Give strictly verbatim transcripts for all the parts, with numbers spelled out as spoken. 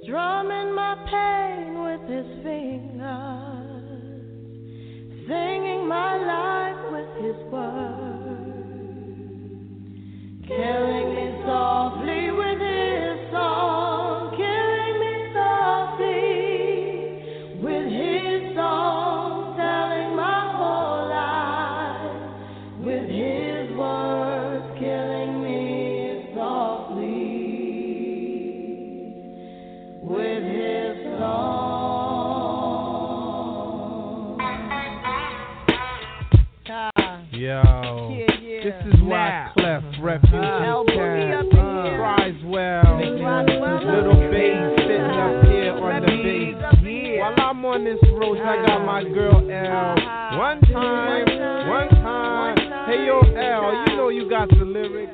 strumming my pain with his fingers, singing my life with his words, killing me softly with his song, killing me softly with his song, telling my whole life with his words, killing me softly with his song. Yo, yeah, yeah. This is why Clef, Refuge, uh, Cat, uh, Criswell, Little Bass sitting up here on the bass. While I'm on this road, I got my girl L. One time, one time. Hey yo L, you know you got the lyrics.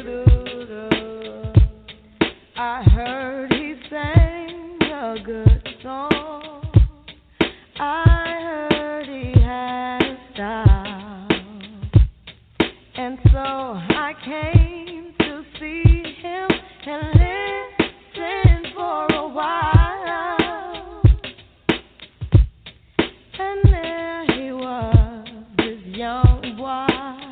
I heard he sang a good song. I heard he had a style. And so I came to see him and listen for a while. And there he was, this young boy.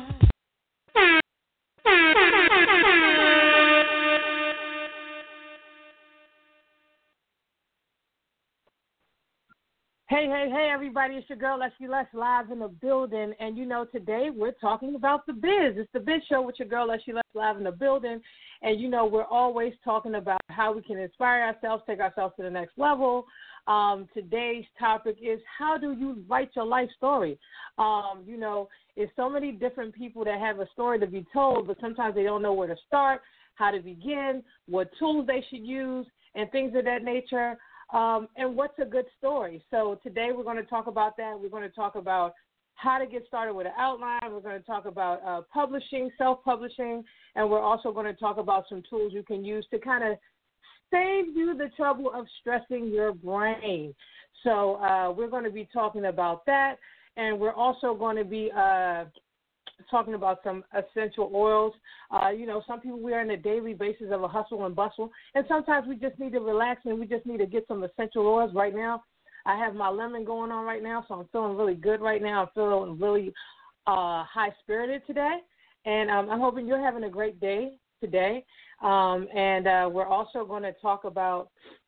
Hey, hey, hey, everybody, it's your girl, Leslie Les, live in the building. And, you know, today we're talking about the biz. It's the Biz Show with your girl, Leslie Les, live in the building. And, you know, we're always talking about how we can inspire ourselves, take ourselves to the next level. Um, today's topic is how do you write your life story? Um, you know, it's so many different people that have a story to be told, but sometimes they don't know where to start, how to begin, what tools they should use, and things of that nature. Um, and what's a good story? So today we're going to talk about that. We're going to talk about how to get started with an outline. We're going to talk about uh, publishing, self-publishing, and we're also going to talk about some tools you can use to kind of save you the trouble of stressing your brain. So uh, we're going to be talking about that, and we're also going to be uh, talking about some essential oils. Uh, you know, some people we are on a daily basis of a hustle and bustle, and sometimes we just need to relax and we just need to get some essential oils. Right now, I have my lemon going on right now, so I'm feeling really good right now. I'm feeling really uh, high-spirited today, and um, I'm hoping you're having a great day today. Um, and uh, we're also going to talk about,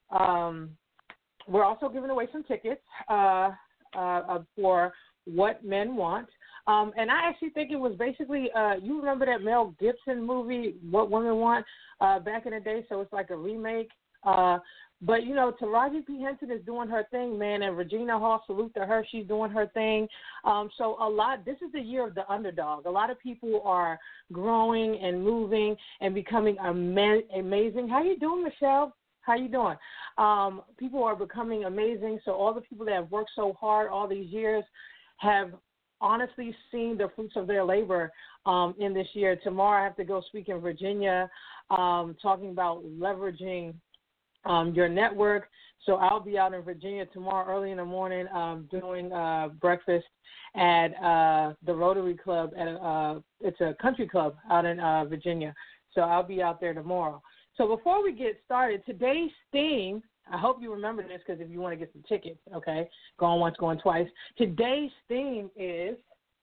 um, we're also giving away some tickets uh, uh, for What Men Want. Um, and I actually think it was basically, uh, you remember that Mel Gibson movie, What Women Want, uh, back in the day? So it's like a remake. Uh, but, you know, Taraji P. Henson is doing her thing, man, and Regina Hall, salute to her. She's doing her thing. Um, so a lot, this is the year of the underdog. A lot of people are growing and moving and becoming ama- amazing. How you doing, Michelle? How you doing? Um, people are becoming amazing. So all the people that have worked so hard all these years have honestly seen the fruits of their labor um, in this year. Tomorrow I have to go speak in Virginia um, talking about leveraging um, your network. So I'll be out in Virginia tomorrow early in the morning um, doing uh, breakfast at uh, the Rotary Club. At uh, it's a country club out in uh, Virginia. So I'll be out there tomorrow. So before we get started, today's theme, I hope you remember this because if you want to get some tickets, okay, going once, going twice. Today's theme is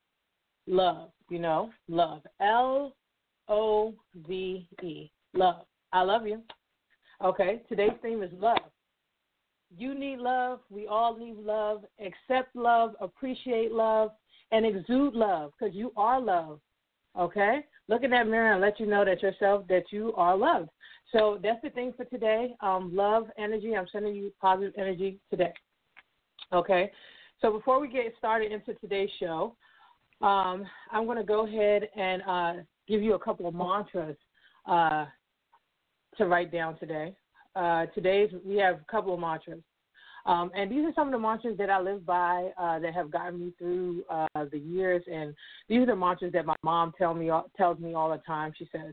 love, you know, love, L O V E, love. I love you. Okay, today's theme is love. You need love. We all need love. Accept love, appreciate love, and exude love because you are love, okay? Look in that mirror and let you know that yourself, that you are loved. So that's the thing for today. Um, love, energy. I'm sending you positive energy today. Okay. So before we get started into today's show, um, I'm going to go ahead and uh, give you a couple of mantras uh, to write down today. Uh, today's we have a couple of mantras. Um, and these are some of the mantras that I live by uh, that have gotten me through uh, the years. And these are the mantras that my mom tell me tells me all the time. She says,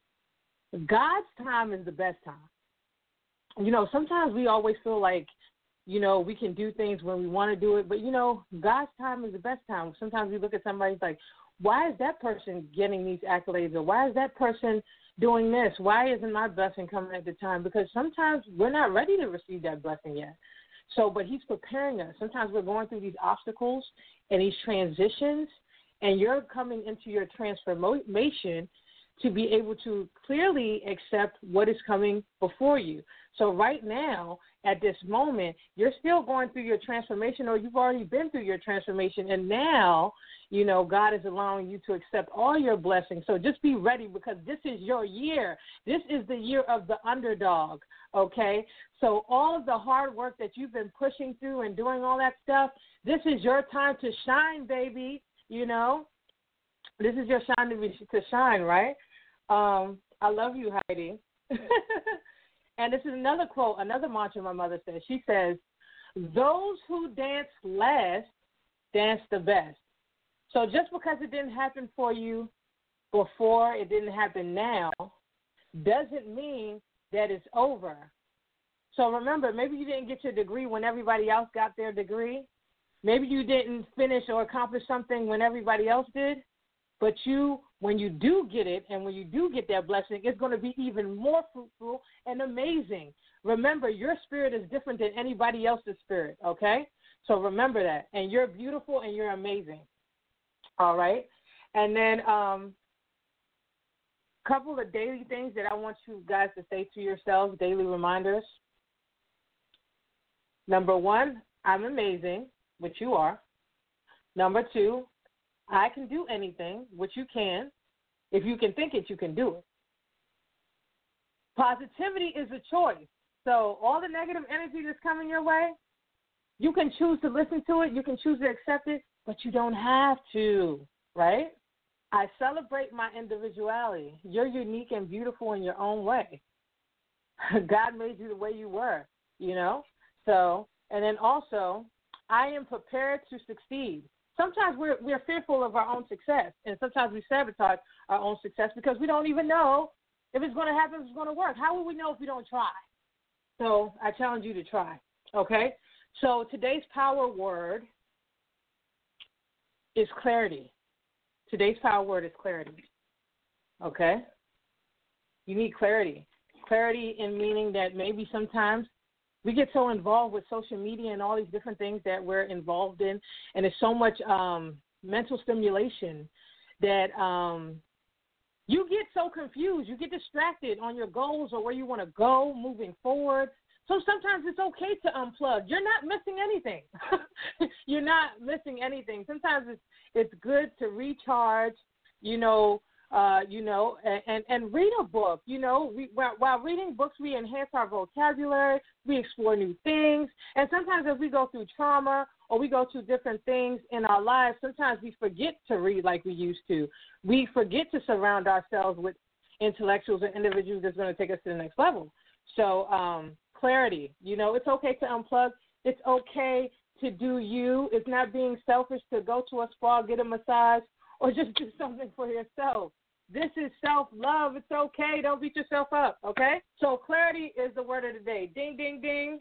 God's time is the best time. You know, sometimes we always feel like, you know, we can do things when we want to do it. But, you know, God's time is the best time. Sometimes we look at somebody like, why is that person getting these accolades? Or why is that person doing this? Why isn't my blessing coming at the time? Because sometimes we're not ready to receive that blessing yet. So, but he's preparing us. Sometimes we're going through these obstacles and these transitions, and you're coming into your transformation to be able to clearly accept what is coming before you. So right now, at this moment, you're still going through your transformation, or you've already been through your transformation, and now, you know, God is allowing you to accept all your blessings. So just be ready, because this is your year. This is the year of the underdog, okay? So all of the hard work that you've been pushing through and doing all that stuff, this is your time to shine, baby, you know? This is your time to, be, to shine, right? Um, I love you, Heidi. And this is another quote, another mantra my mother says. She says, those who dance last dance the best. So just because it didn't happen for you before, it didn't happen now, doesn't mean that it's over. So remember, maybe you didn't get your degree when everybody else got their degree. Maybe you didn't finish or accomplish something when everybody else did. But you, when you do get it, and when you do get that blessing, it's going to be even more fruitful and amazing. Remember, your spirit is different than anybody else's spirit, okay? So remember that. And you're beautiful and you're amazing, all right? And then a um, couple of daily things that I want you guys to say to yourselves, daily reminders. Number one, I'm amazing, which you are. Number two, I can do anything, which you can. If you can think it, you can do it. Positivity is a choice. So all the negative energy that's coming your way, you can choose to listen to it, you can choose to accept it, but you don't have to, right? I celebrate my individuality. You're unique and beautiful in your own way. God made you the way you were, you know? So, and then also, I am prepared to succeed. Sometimes we're we're fearful of our own success, and sometimes we sabotage our own success because we don't even know if it's going to happen, if it's going to work. How will we know if we don't try? So I challenge you to try, okay? So today's power word is clarity. Today's power word is clarity, okay? You need clarity. Clarity in meaning that maybe sometimes we get so involved with social media and all these different things that we're involved in, and there's so much um, mental stimulation that um, you get so confused. You get distracted on your goals or where you want to go moving forward. So sometimes it's okay to unplug. You're not missing anything. You're not missing anything. Sometimes it's it's good to recharge, you know, Uh, you know, and, and read a book. You know, we, while, while reading books, we enhance our vocabulary, we explore new things, and sometimes as we go through trauma or we go through different things in our lives, sometimes we forget to read like we used to. We forget to surround ourselves with intellectuals and individuals that's going to take us to the next level. So um, clarity, you know, it's okay to unplug. It's okay to do you. It's not being selfish to go to a spa, get a massage, or just do something for yourself. This is self-love. It's okay. Don't beat yourself up, okay? So clarity is the word of the day. Ding, ding, ding.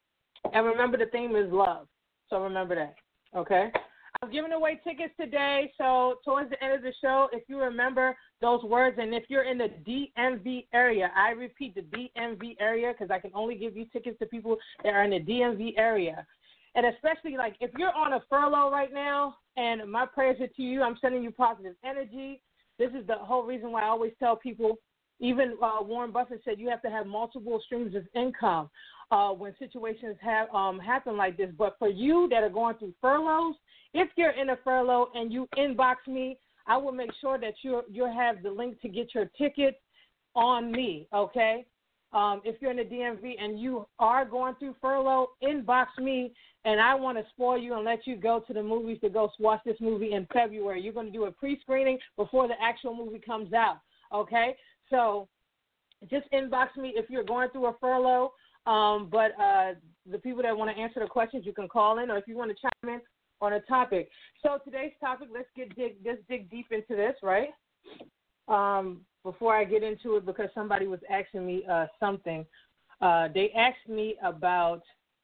And remember, the theme is love. So remember that, okay? I'm giving away tickets today. So towards the end of the show, if you remember those words, and if you're in the D M V area, I repeat, the D M V area, because I can only give you tickets to people that are in the D M V area. And especially, like, if you're on a furlough right now, and my prayers are to you, I'm sending you positive energy. This is the whole reason why I always tell people, even uh, Warren Buffett said you have to have multiple streams of income uh, when situations have um, happen like this. But for you that are going through furloughs, if you're in a furlough and you inbox me, I will make sure that you you have the link to get your ticket on me, okay? Um, if you're in the D M V and you are going through furlough, inbox me, and I want to spoil you and let you go to the movies to go watch this movie in February. You're going to do a pre-screening before the actual movie comes out, okay? So just inbox me if you're going through a furlough. Um, but uh, the people that want to answer the questions, you can call in, or if you want to chime in on a topic. So today's topic, let's get dig, let's dig deep into this, right? Um, before I get into it, because somebody was asking me uh, something. Uh, they asked me about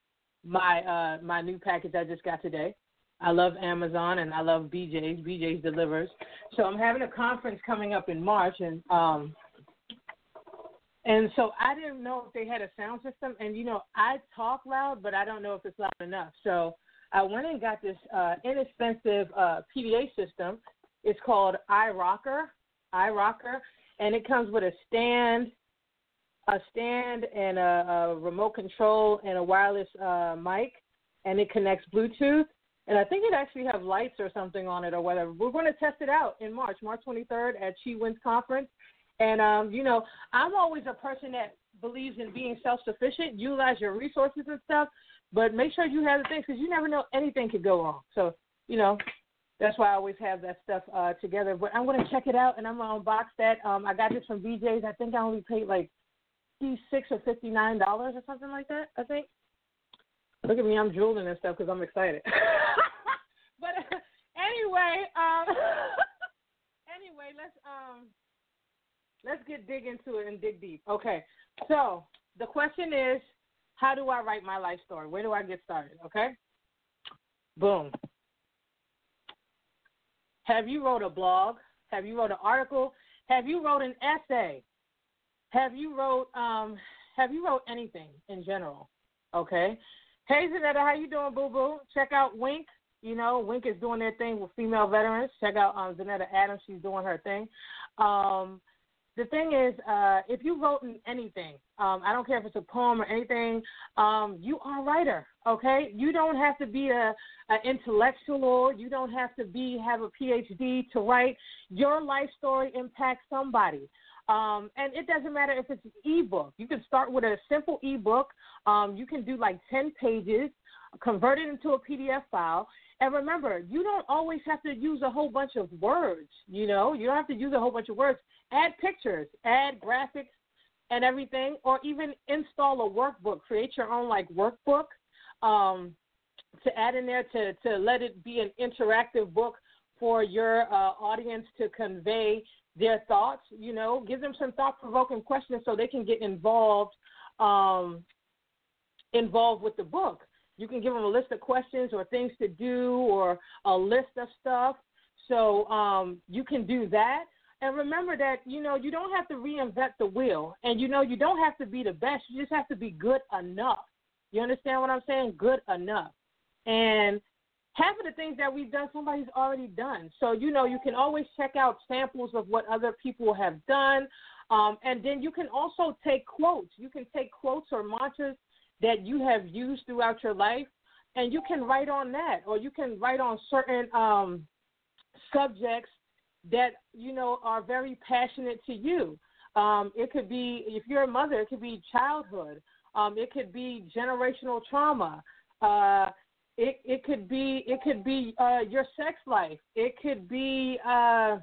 my uh, my new package I just got today. I love Amazon and I love B J's. B J's delivers. So I'm having a conference coming up in March, and um, And so I didn't know if they had a sound system. And, you know, I talk loud, but I don't know if it's loud enough. So I went and got this uh, inexpensive uh, P D A system. It's called iRocker, iRocker, and it comes with a stand, a stand and a, a remote control and a wireless uh, mic, and it connects Bluetooth. And I think it actually have lights or something on it or whatever. We're going to test it out in March, March twenty-third at She Wins Conference. And, um, you know, I'm always a person that believes in being self-sufficient, utilize your resources and stuff, but make sure you have the things because you never know, anything could go wrong. So, you know, that's why I always have that stuff uh, together. But I'm going to check it out, and I'm going to unbox that. Um, I got this from B J's. I think I only paid like fifty-six dollars or fifty-nine dollars or something like that, I think. Look at me, I'm drooling and stuff because I'm excited. But uh, anyway, um, anyway, let's um, let's get dig into it and dig deep. Okay, so the question is, how do I write my life story? Where do I get started? Okay, boom. Have you wrote a blog? Have you wrote an article? Have you wrote an essay? Have you wrote um, Have you wrote anything in general? Okay. Hey, Zanetta, how you doing, boo-boo? Check out Wink. You know, Wink is doing their thing with female veterans. Check out um, Zanetta Adams. She's doing her thing. Um, the thing is, uh, if you wrote in anything, um, I don't care if it's a poem or anything, um, you are a writer, okay? You don't have to be a, a intellectual. You don't have to be have a P H D to write. Your life story impacts somebody. Um, and it doesn't matter if it's an e-book. You can start with a simple e-book. Um, you can do like ten pages, convert it into a P D F file. And remember, you don't always have to use a whole bunch of words, you know. You don't have to use a whole bunch of words. Add pictures, add graphics and everything, or even install a workbook. Create your own, like, workbook um, to add in there to, to let it be an interactive book for your uh, audience to convey their thoughts, you know. Give them some thought-provoking questions so they can get involved um, involved with the book. You can give them a list of questions or things to do or a list of stuff. So um, you can do that. And remember that, you know, you don't have to reinvent the wheel. And, you know, you don't have to be the best. You just have to be good enough. You understand what I'm saying? Good enough. And half of the things that we've done, somebody's already done. So, you know, you can always check out samples of what other people have done. Um, and then you can also take quotes. You can take quotes or mantras that you have used throughout your life, and you can write on that, or you can write on certain um, subjects that, you know, are very passionate to you. Um, it could be, if you're a mother, it could be childhood. Um, it could be generational trauma. Uh, it, it could be, it could be uh, your sex life. It could be, uh,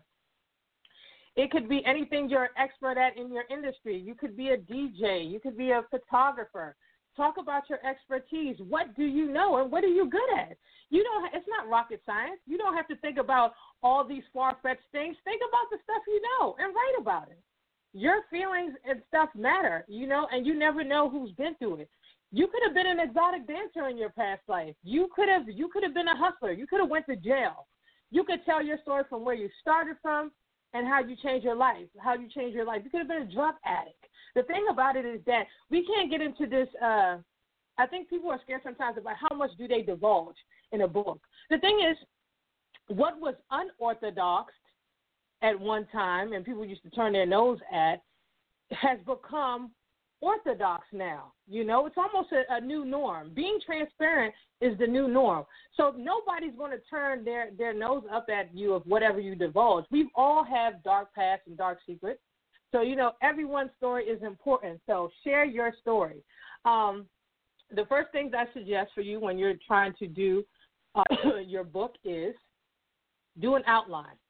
it could be anything you're an expert at in your industry. You could be a D J. You could be a photographer. Talk about your expertise. What do you know and what are you good at? You don't. It's not rocket science. You don't have to think about all these far-fetched things. Think about the stuff you know and write about it. Your feelings and stuff matter, you know, and you never know who's been through it. You could have been an exotic dancer in your past life. You could have. You could have been a hustler. You could have went to jail. You could tell your story from where you started from and how you changed your life. How you changed your life. You could have been a drug addict. The thing about it is that we can't get into this. Uh, I think people are scared sometimes about how much do they divulge in a book. The thing is, what was unorthodox at one time and people used to turn their nose at has become orthodox now. You know, it's almost a, a new norm. Being transparent is the new norm. So nobody's going to turn their, their nose up at you of whatever you divulge. We all have dark pasts and dark secrets. So, you know, everyone's story is important. So share your story. Um, the first things I suggest for you when you're trying to do uh, your book is do an outline.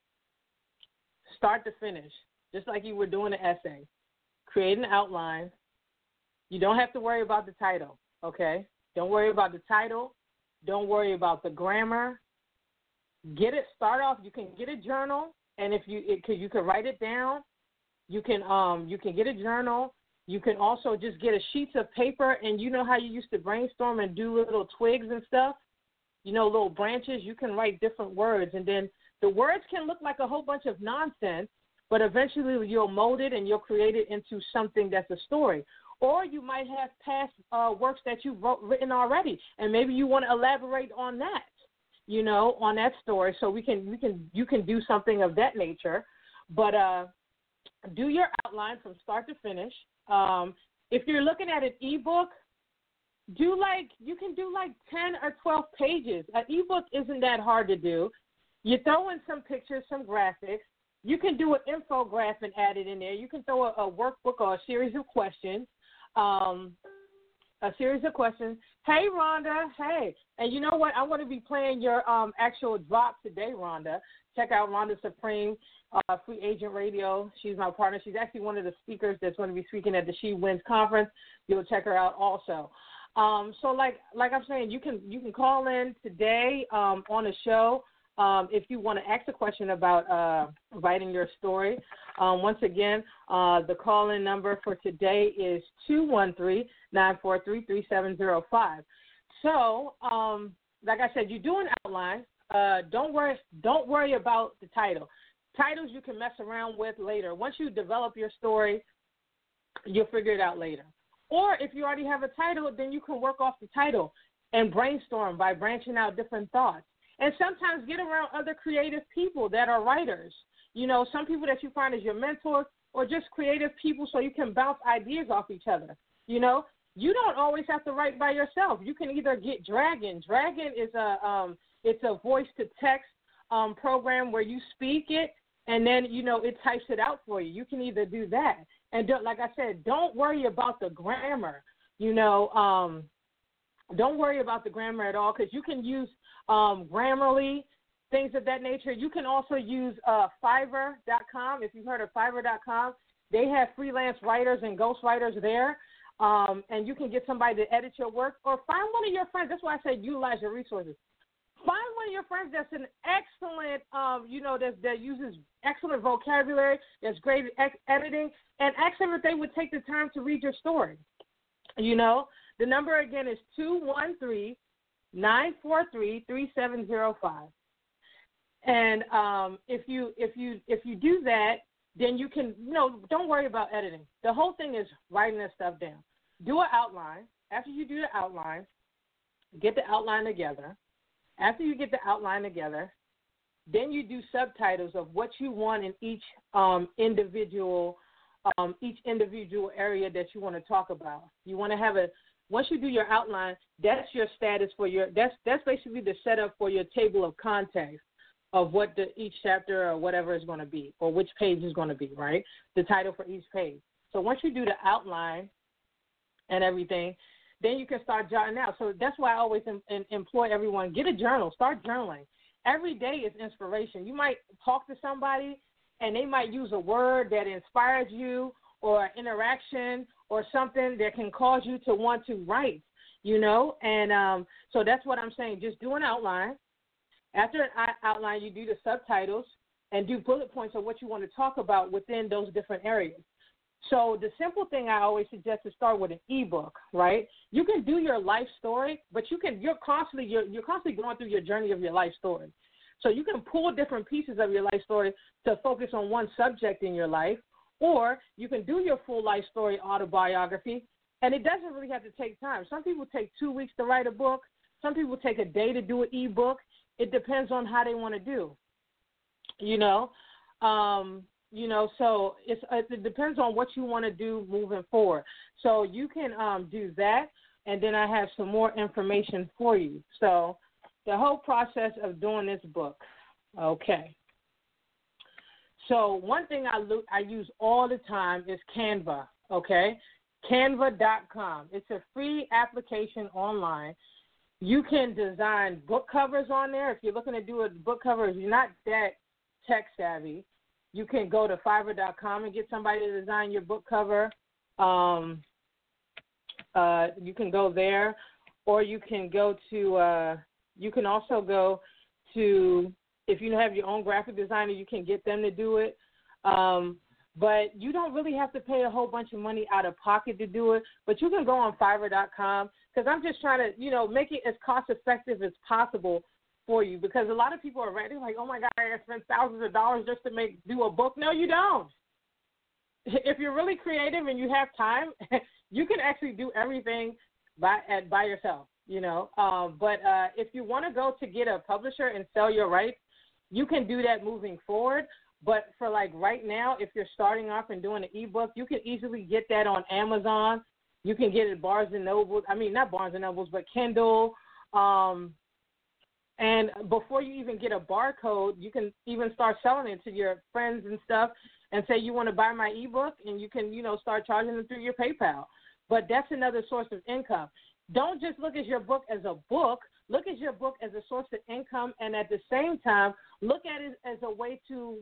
Start to finish, just like you were doing an essay. Create an outline. You don't have to worry about the title, okay? Don't worry about the title. Don't worry about the grammar. Get it, start off, you can get a journal, and if you it could, you can write it down. You can um you can get a journal. You can also just get a sheets of paper, and you know how you used to brainstorm and do little twigs and stuff? You know, little branches. You can write different words, and then the words can look like a whole bunch of nonsense, but eventually you'll mold it and you'll create it into something that's a story. Or you might have past uh, works that you've wrote, written already, and maybe you want to elaborate on that, you know, on that story. So we can, we can, you can do something of that nature. But uh, do your outline from start to finish. Um, if you're looking at an ebook, do like you can do like ten or twelve pages. An ebook isn't that hard to do. You throw in some pictures, some graphics. You can do an infographic and add it in there. You can throw a, a workbook or a series of questions. Um, a series of questions. Hey, Rhonda. Hey. And you know what? I'm going to be playing your um, actual drop today, Rhonda. Check out Rhonda Supreme, uh, Free Agent Radio. She's my partner. She's actually one of the speakers that's going to be speaking at the She Wins conference. You'll check her out also. Um, so like like I'm saying, you can you can call in today um, on the show um, if you want to ask a question about uh, writing your story. Um, once again, uh, the call-in number for today is two one three, nine four three, three seven zero five. So um, like I said, you do an outline. Uh, don't worry don't worry about the title. Titles you can mess around with later. Once you develop your story, you'll figure it out later. Or if you already have a title, then you can work off the title and brainstorm by branching out different thoughts. And sometimes get around other creative people that are writers. You know, some people that you find as your mentors or just creative people so you can bounce ideas off each other. You know, you don't always have to write by yourself. You can either get Dragon. Dragon is a um, it's a voice-to-text um, program where you speak it, and then, you know, it types it out for you. You can either do that. And don't, like I said, don't worry about the grammar. You know, um, don't worry about the grammar at all because you can use um, Grammarly, things of that nature. You can also use uh, Fiverr dot com. If you've heard of Fiverr dot com, they have freelance writers and ghostwriters there, um, and you can get somebody to edit your work or find one of your friends. That's why I say utilize your resources. Find one of your friends that's an excellent, um, you know, that, that uses excellent vocabulary, that's great at editing, and ask them if they would take the time to read your story. You know, the number again is two one three, nine four three, three seven zero five. And um, if you if you if you do that, then you can, you know, don't worry about editing. The whole thing is writing this stuff down. Do an outline. After you do the outline, get the outline together. After you get the outline together, then you do subtitles of what you want in each um, individual um, each individual area that you want to talk about. You want to have a once you do your outline, that's your status for your that's that's basically the setup for your table of contents of what the each chapter or whatever is going to be, or which page is going to be, right? The title for each page. So once you do the outline and everything, then you can start jotting out. So that's why I always em- em- employ everyone, get a journal, start journaling. Every day is inspiration. You might talk to somebody, and they might use a word that inspires you or interaction or something that can cause you to want to write, you know. And um, so that's what I'm saying. Just do an outline. After an outline, you do the subtitles and do bullet points of what you want to talk about within those different areas. So the simple thing I always suggest is start with an ebook, right? You can do your life story, but you can you're constantly you're, you're constantly going through your journey of your life story. So you can pull different pieces of your life story to focus on one subject in your life, or you can do your full life story autobiography, and it doesn't really have to take time. Some people take two weeks to write a book. Some people take a day to do an ebook. It depends on how they want to do, you know. Um, You know, so it's, it depends on what you want to do moving forward. So you can um, do that, and then I have some more information for you. So the whole process of doing this book, okay. So one thing I, lo- I use all the time is Canva, okay, canva dot com. It's a free application online. You can design book covers on there. If you're looking to do a book cover, if you're not that tech savvy, you can go to Fiverr dot com and get somebody to design your book cover. Um, uh, you can go there, or you can go to, uh, you can also go to, if you have your own graphic designer, you can get them to do it. Um, but you don't really have to pay a whole bunch of money out of pocket to do it. But you can go on Fiverr dot com, because I'm just trying to, you know, make it as cost effective as possible for you, because a lot of people are ready, like, oh my God, I got to spend thousands of dollars just to make do a book. No, you don't. If you're really creative and you have time, you can actually do everything by at, by yourself, you know. Um, but uh, if you want to go to get a publisher and sell your rights, you can do that moving forward. But for like right now, if you're starting off and doing an ebook, you can easily get that on Amazon. You can get it at Barnes and Noble. I mean, not Barnes and Nobles, but Kindle. Um, and before you even get a barcode, you can even start selling it to your friends and stuff and say you want to buy my ebook, and you can, you know, start charging them through your PayPal. But that's another source of income. Don't just look at your book as a book. Look at your book as a source of income, and at the same time, look at it as a way to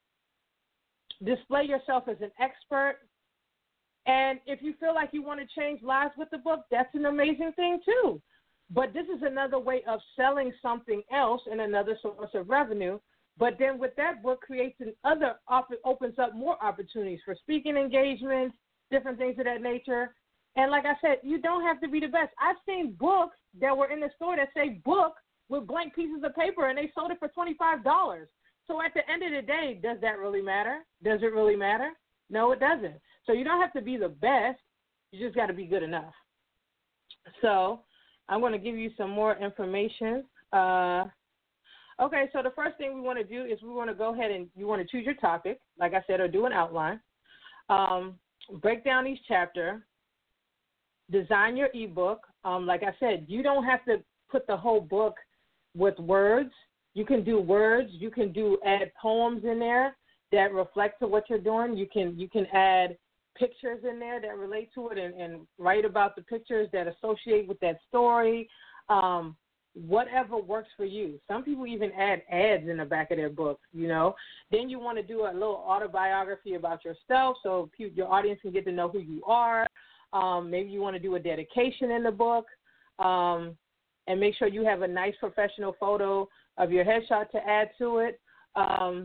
display yourself as an expert. And if you feel like you want to change lives with the book, that's an amazing thing too. But this is another way of selling something else and another source of revenue. But then with that book creates another, opens up more opportunities for speaking engagements, different things of that nature. And like I said, you don't have to be the best. I've seen books that were in the store that say book with blank pieces of paper, and they sold it for twenty-five dollars. So at the end of the day, does that really matter? Does it really matter? No, it doesn't. So you don't have to be the best. You just got to be good enough. So I'm going to give you some more information. Uh, okay, so the first thing we want to do is we want to go ahead and you want to choose your topic, like I said, or do an outline. Um, break down each chapter. Design your ebook. Um, like I said, you don't have to put the whole book with words. You can do words. You can do add poems in there that reflect to what you're doing. You can you can add pictures in there that relate to it, and, and write about the pictures that associate with that story. Um, whatever works for you. Some people even add ads in the back of their books, you know. Then you want to do a little autobiography about yourself so your audience can get to know who you are. Um, maybe you want to do a dedication in the book, um, and make sure you have a nice professional photo of your headshot to add to it. Um,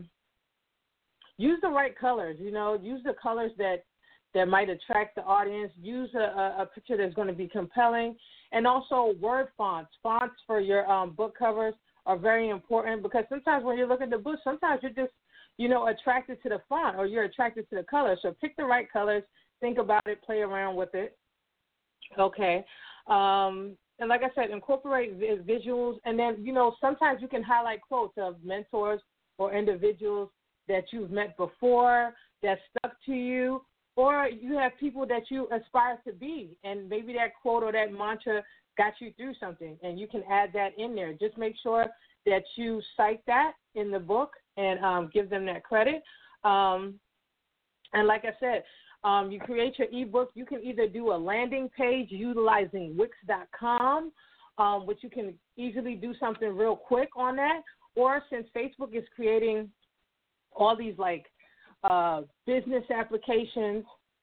use the right colors, you know. Use the colors that, that might attract the audience. Use a, a, a picture that's going to be compelling. And also word fonts. Fonts for your um, book covers are very important, because sometimes when you're looking at the book, sometimes you're just, you know, attracted to the font or you're attracted to the color. So pick the right colors. Think about it, play around with it. Okay. Um, and like I said, incorporate visuals. And then, you know, sometimes you can highlight quotes of mentors or individuals that you've met before that stuck to you, or you have people that you aspire to be, and maybe that quote or that mantra got you through something, and you can add that in there. Just make sure that you cite that in the book and um, give them that credit. Um, and like I said, Um, you create your ebook. You can either do a landing page utilizing Wix dot com, um, which you can easily do something real quick on that. Or since Facebook is creating all these like uh, business applications,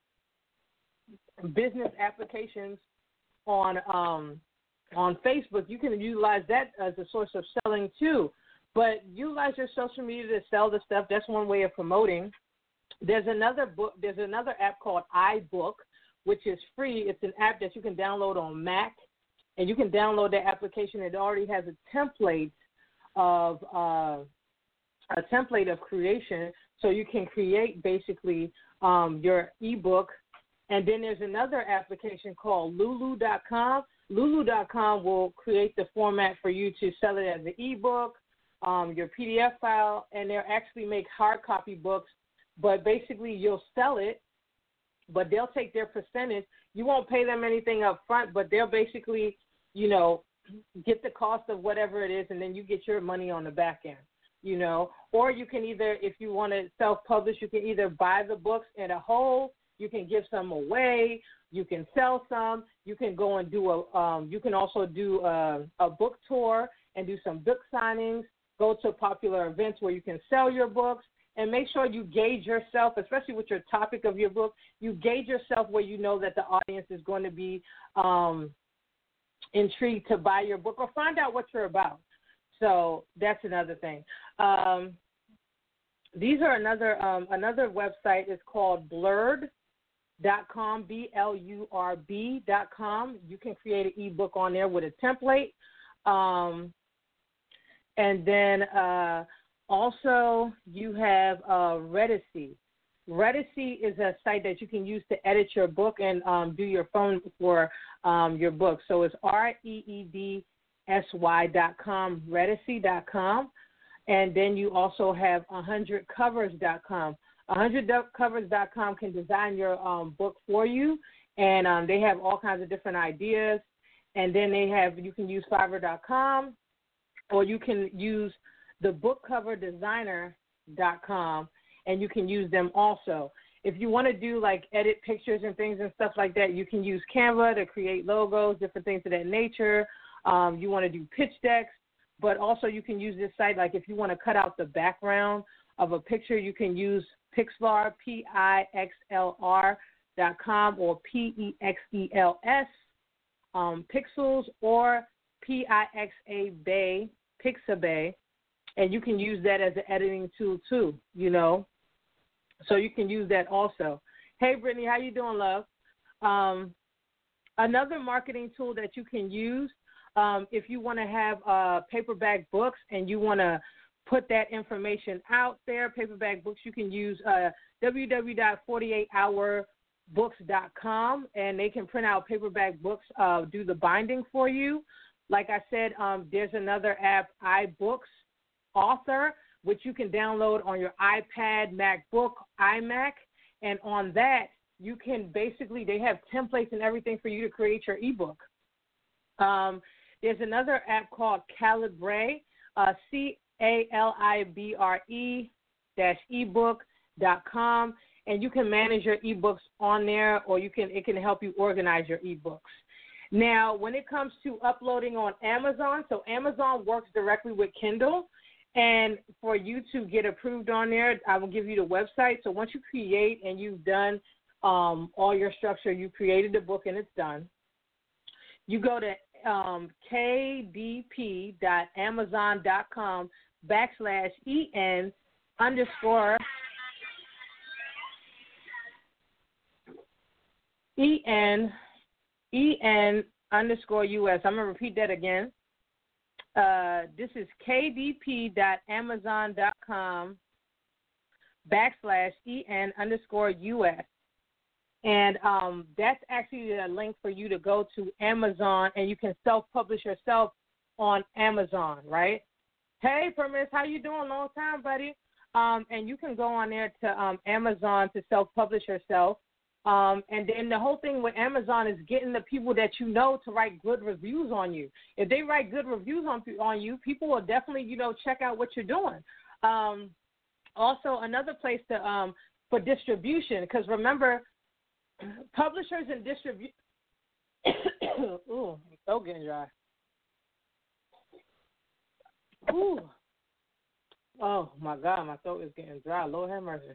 business applications on um, on Facebook, you can utilize that as a source of selling too. But utilize your social media to sell the stuff. That's one way of promoting. There's another book. There's another app called iBook, which is free. It's an app that you can download on Mac, and you can download that application. It already has a template of uh, a template of creation, so you can create basically um, your ebook. And then there's another application called Lulu dot com. Lulu dot com will create the format for you to sell it as an ebook, um, your P D F file, and they'll actually make hard copy books. But basically, you'll sell it, but they'll take their percentage. You won't pay them anything up front, but they'll basically, you know, get the cost of whatever it is, and then you get your money on the back end, you know. Or you can either, if you want to self-publish, you can either buy the books in a whole, you can give some away, you can sell some, you can go and do a, um, you can also do a, a book tour and do some book signings, go to popular events where you can sell your books. And make sure you gauge yourself, especially with your topic of your book, you gauge yourself where you know that the audience is going to be um, intrigued to buy your book or find out what you're about. So that's another thing. Um, these are another um, another website is called blurb dot com, B L U R B dot com. You can create an ebook on there with a template. Um, And then uh, also you have uh, Redicy. Redicy is a site that you can use to edit your book and um, do your phone for um, your book. So it's R E E D S Y dot com, Redicy dot com. And then you also have one hundred covers dot com. one hundred covers dot com can design your um, book for you, and um, they have all kinds of different ideas. And then they have, you can use Fiverr dot com, or you can use the book cover designer dot com, and you can use them also. If you want to do like edit pictures and things and stuff like that, you can use Canva to create logos, different things of that nature. Um, you want to do pitch decks, but also you can use this site, like if you want to cut out the background of a picture, you can use Pixlr, P I X L R dot com, or P E X E L S, um, Pixels, or P I X A Bay, Pixabay, and you can use that as an editing tool too, you know. So you can use that also. Hey, Brittany, how you doing, love? Um, another marketing tool that you can use um, if you want to have uh, paperback books and you want to put that information out there, paperback books, you can use uh, w w w dot forty-eight hour books dot com, and they can print out paperback books, uh, do the binding for you. Like I said, um, there's another app, iBooks Author, which you can download on your iPad, MacBook, iMac, and on that, you can basically, they have templates and everything for you to create your ebook. Um, there's another app called Calibre, uh, C A L I B R E dash ebook dot com, and you can manage your ebooks on there, or you can it can help you organize your ebooks. Now, when it comes to uploading on Amazon, so Amazon works directly with Kindle, and for you to get approved on there, I will give you the website. So once you create and you've done um, all your structure, you created the book and it's done, you go to um, kdp dot amazon dot com backslash en underscore en en underscore us. I'm gonna repeat that again. Uh, this is kdp dot amazon dot com backslash en underscore us. And um, that's actually a link for you to go to Amazon, and you can self-publish yourself on Amazon, right? Hey, Permis, how you doing? Long time, buddy. Um, and you can go on there to um, Amazon to self-publish yourself. Um, and then the whole thing with Amazon is getting the people that you know to write good reviews on you. If they write good reviews on on you, people will definitely, you know, check out what you're doing. Um, also, another place to um, for distribution, because remember, publishers and distributors. Ooh, my throat getting dry. Ooh. Oh my God, my throat is getting dry. Lord have mercy.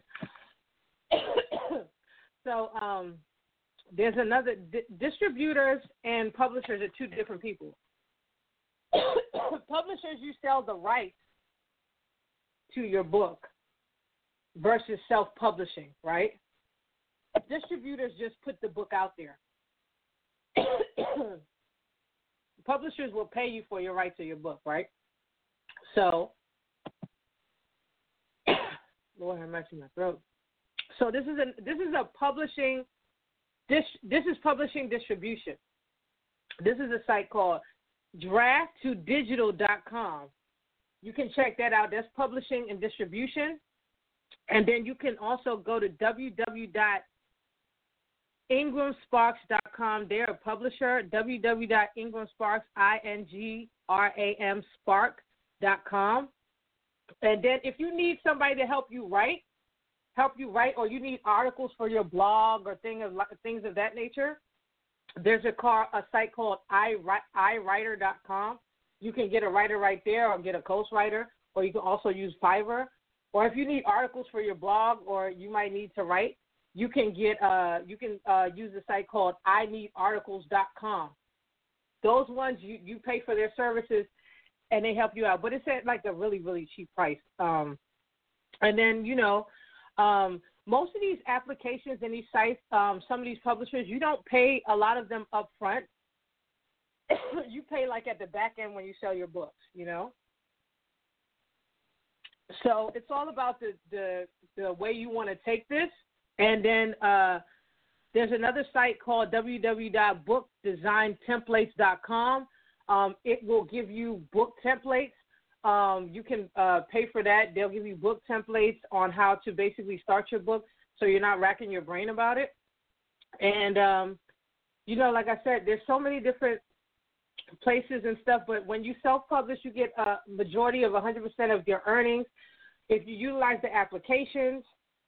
So um, there's another di- distributors and publishers are two different people. Publishers, you sell the rights to your book versus self-publishing, right? Distributors just put the book out there. Publishers will pay you for your rights to your book, right? So, Lord have mercy, my throat. So this is a this is a publishing this this is publishing distribution. This is a site called draft to digital dot com. You can check that out. That's publishing and distribution. And then you can also go to w w w dot ingram sparks dot com. They're a publisher. w w w dot ingram sparks, I N G R A M spark dot com. And then if you need somebody to help you write, help you write, or you need articles for your blog or thing of, things of that nature, there's a, car, a site called i writer dot com. You can get a writer right there or get a ghostwriter, or you can also use Fiverr. Or if you need articles for your blog or you might need to write, you can get uh, you can uh, use a site called i need articles dot com. Those ones, you, you pay for their services, and they help you out. But it's at like a really, really cheap price. Um, and then, you know, Um, most of these applications and these sites, um, some of these publishers, you don't pay a lot of them up front. You pay like at the back end when you sell your books, you know. So it's all about the, the, the way you want to take this. And then uh, there's another site called w w w dot book design templates dot com. Um, it will give you book templates. Um, you can uh, pay for that. They'll give you book templates on how to basically start your book so you're not racking your brain about it. And, um, you know, like I said, there's so many different places and stuff, but when you self-publish, you get a majority of one hundred percent of your earnings. If you utilize the applications,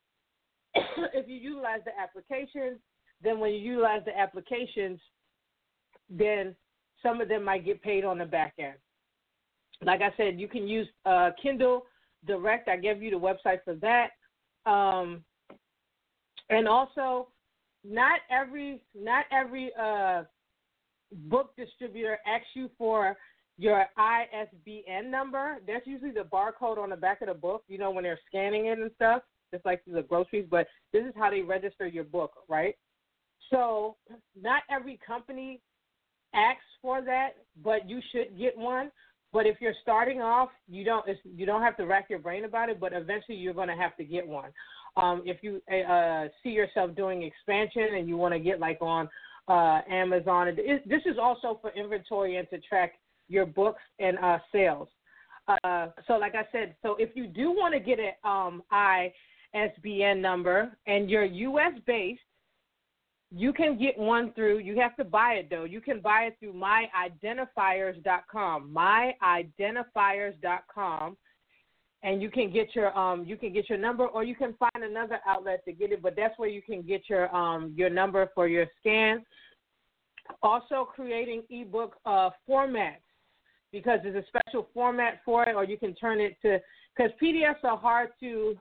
if you utilize the applications, then when you utilize the applications, then some of them might get paid on the back end. Like I said, you can use uh, Kindle Direct. I gave you the website for that. Um, and also, not every not every uh, book distributor asks you for your I S B N number. That's usually the barcode on the back of the book, you know, when they're scanning it and stuff, just like the groceries. But this is how they register your book, right? So not every company asks for that, but you should get one. But if you're starting off, you don't it's, you don't have to rack your brain about it, but eventually you're going to have to get one. Um, if you uh, see yourself doing expansion and you want to get like on uh, Amazon, it, this is also for inventory and to track your books and uh, sales. Uh, so like I said, so if you do want to get an um, I S B N number and you're U S based, you can get one through, you have to buy it though. You can buy it through my identifiers dot com, my identifiers dot com, and you can get your um you can get your number, or you can find another outlet to get it, but that's where you can get your um your number for your scan. Also creating ebook uh formats, because there's a special format for it, or you can turn it to, because P D Fs are hard to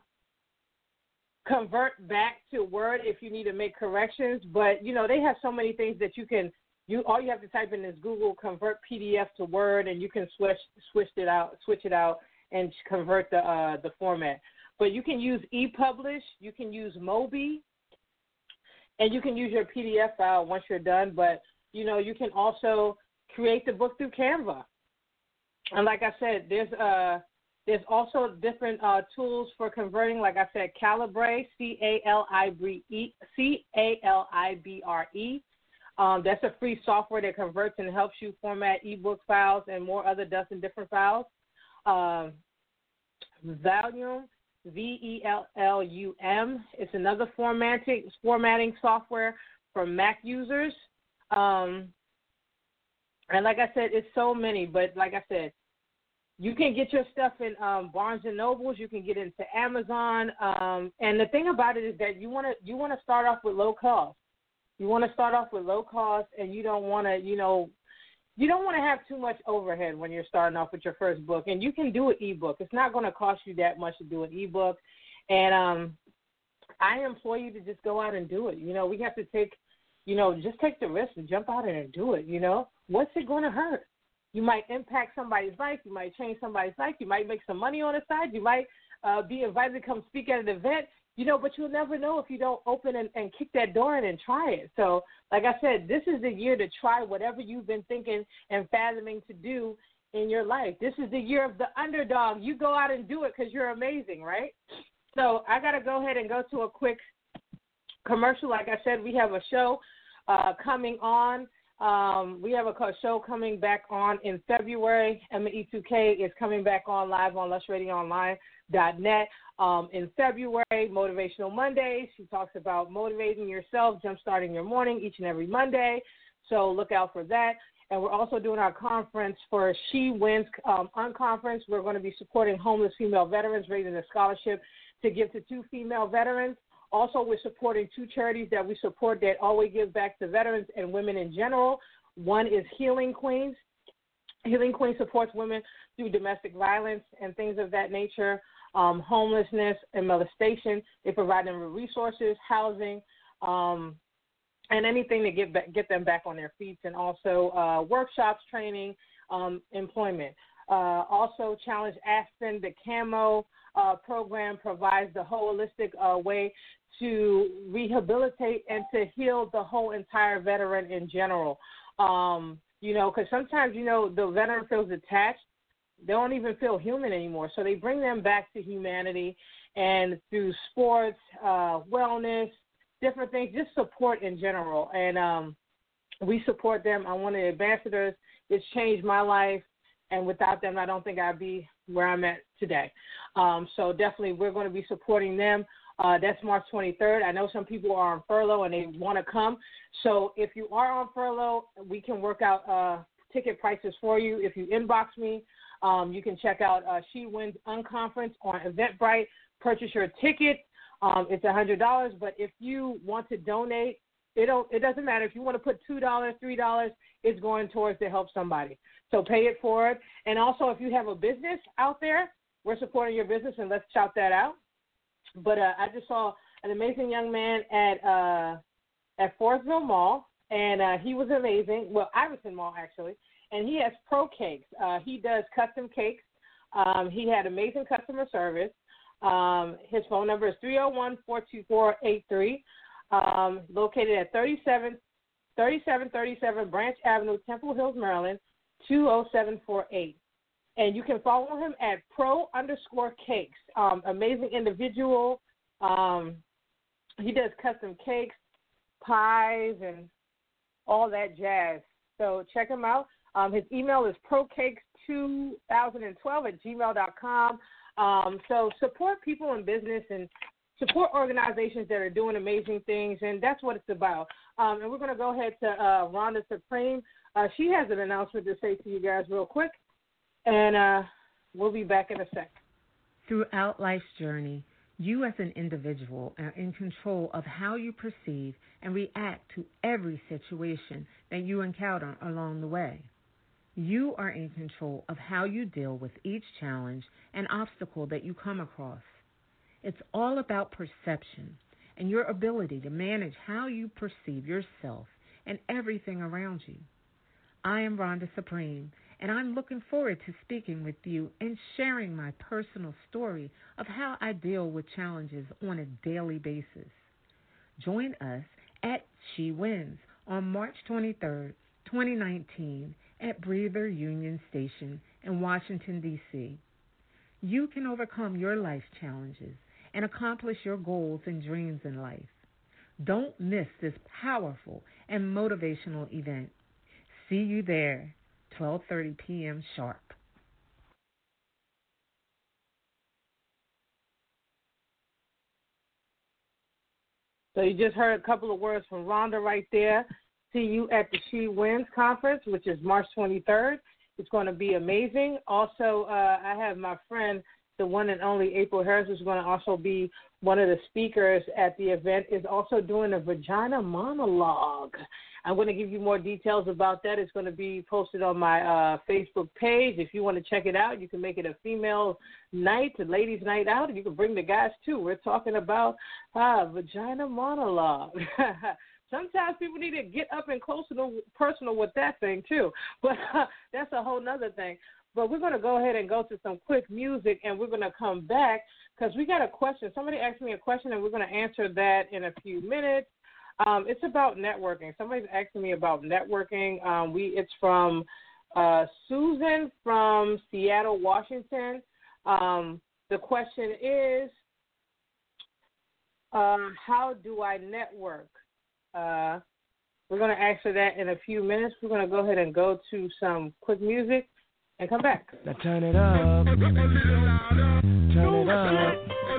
convert back to Word if you need to make corrections, but you know they have so many things that you can you all you have to type in is Google convert P D F to Word, and you can switch switch it out switch it out and convert the uh, the format. But you can use ePublish, you can use Mobi, and you can use your P D F file once you're done. But you know you can also create the book through Canva. And like I said, there's uh There's also different uh, tools for converting, like I said, Calibre, C A L I B E, C A L I B R E. Um, that's a free software that converts and helps you format ebook files and more other dozen different files. Um, Volume, V E L L U M, it's another formatting formatting software for Mac users. Um, and like I said, it's so many, but like I said, you can get your stuff in um, Barnes and Nobles. You can get into Amazon. Um, and the thing about it is that you want to you want to start off with low cost. You want to start off with low cost, and you don't want to, you know, you don't want to have too much overhead when you're starting off with your first book. And you can do an ebook. It's not going to cost you that much to do an ebook. And um, I implore you to just go out and do it. You know, we have to take, you know, just take the risk and jump out and do it. You know, what's it going to hurt? You might impact somebody's life. You might change somebody's life. You might make some money on the side. You might uh, be invited to come speak at an event, you know, but you'll never know if you don't open and, and kick that door in and try it. So, like I said, this is the year to try whatever you've been thinking and fathoming to do in your life. This is the year of the underdog. You go out and do it because you're amazing, right? So I got to go ahead and go to a quick commercial. Like I said, we have a show uh, coming on. Um, we have a show coming back on in February. Emma E two K is coming back on live on lush radio online dot net um, in February. Motivational Mondays. She talks about motivating yourself, jumpstarting your morning each and every Monday. So look out for that. And we're also doing our conference for She Wins um, Unconference. We're going to be supporting homeless female veterans, raising a scholarship to give to two female veterans. Also, we're supporting two charities that we support that always give back to veterans and women in general. One is Healing Queens. Healing Queens supports women through domestic violence and things of that nature, um, homelessness and molestation. They provide them with resources, housing, um, and anything to get back, get them back on their feet, and also uh, workshops, training, um, employment. Uh, also, Challenge Aspen, the Camo uh, program provides the holistic uh, way to rehabilitate and to heal the whole entire veteran in general. Um, you know, because sometimes, you know, the veteran feels attached they don't even feel human anymore. So they bring them back to humanity, and through sports, uh, wellness, different things, just support in general. And um, we support them. I'm one of the ambassadors. It's changed my life, and without them, I don't think I'd be where I'm at today. Um, so definitely we're going to be supporting them. Uh, that's March twenty-third. I know some people are on furlough and they want to come. So if you are on furlough, we can work out uh, ticket prices for you. If you inbox me, um, you can check out uh, She Wins Unconference on Eventbrite. Purchase your ticket. Um, it's one hundred dollars. But if you want to donate, it don't. It doesn't matter. If you want to put two dollars, three dollars, it's going towards to help somebody. So pay it forward. And also, if you have a business out there, we're supporting your business, and let's shout that out. But uh, I just saw an amazing young man at uh, at Forestville Mall, and uh, he was amazing. Well, Iverson Mall, actually. And he has Pro Cakes. Uh, he does custom cakes. Um, he had amazing customer service. Um, his phone number is three oh one, four two four, eight three, um, located at thirty-seven thirty-seven Branch Avenue, Temple Hills, Maryland, two oh seven four eight. And you can follow him at pro underscore cakes. Um, amazing individual. Um, he does custom cakes, pies, and all that jazz. So check him out. Um, his email is procakes two thousand twelve at gmail dot com. Um, so support people in business and support organizations that are doing amazing things, and that's what it's about. Um, and we're going to go ahead to uh, Rhonda Supreme. Uh, she has an announcement to say to you guys real quick, and uh, we'll be back in a sec. Throughout life's journey, you as an individual are in control of how you perceive and react to every situation that you encounter along the way. You are in control of how you deal with each challenge and obstacle that you come across. It's all about perception and your ability to manage how you perceive yourself and everything around you. I am Rhonda Supreme, and I'm looking forward to speaking with you and sharing my personal story of how I deal with challenges on a daily basis. Join us at She Wins on March twenty-third, twenty nineteen at Breather Union Station in Washington, D C You can overcome your life challenges and accomplish your goals and dreams in life. Don't miss this powerful and motivational event. See you there, twelve thirty p.m. sharp. So you just heard a couple of words from Rhonda right there. See you at the She Wins Conference, which is March twenty-third. It's going to be amazing. Also, uh, I have my friend, the one and only April Harris, who's going to also be one of the speakers at the event, is also doing a vagina monologue. I'm going to give you more details about that. It's going to be posted on my uh, Facebook page. If you want to check it out, you can make it a female night, a ladies' night out, and you can bring the guys, too. We're talking about uh, vagina monologue. Sometimes people need to get up and close to personal with that thing, too. But uh, that's a whole nother thing. But we're going to go ahead and go to some quick music, and we're going to come back because we got a question. Somebody asked me a question, and we're going to answer that in a few minutes. Um, it's about networking. Somebody's asking me about networking. Um, we It's from uh, Susan from Seattle, Washington. Um, the question is, um, how do I network? Uh, we're going to answer that in a few minutes. We're going to go ahead and go to some quick music and come back. Now turn it up. Turn it up. Turn it up.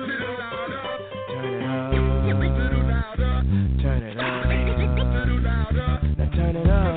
Turn it up. Now turn it up.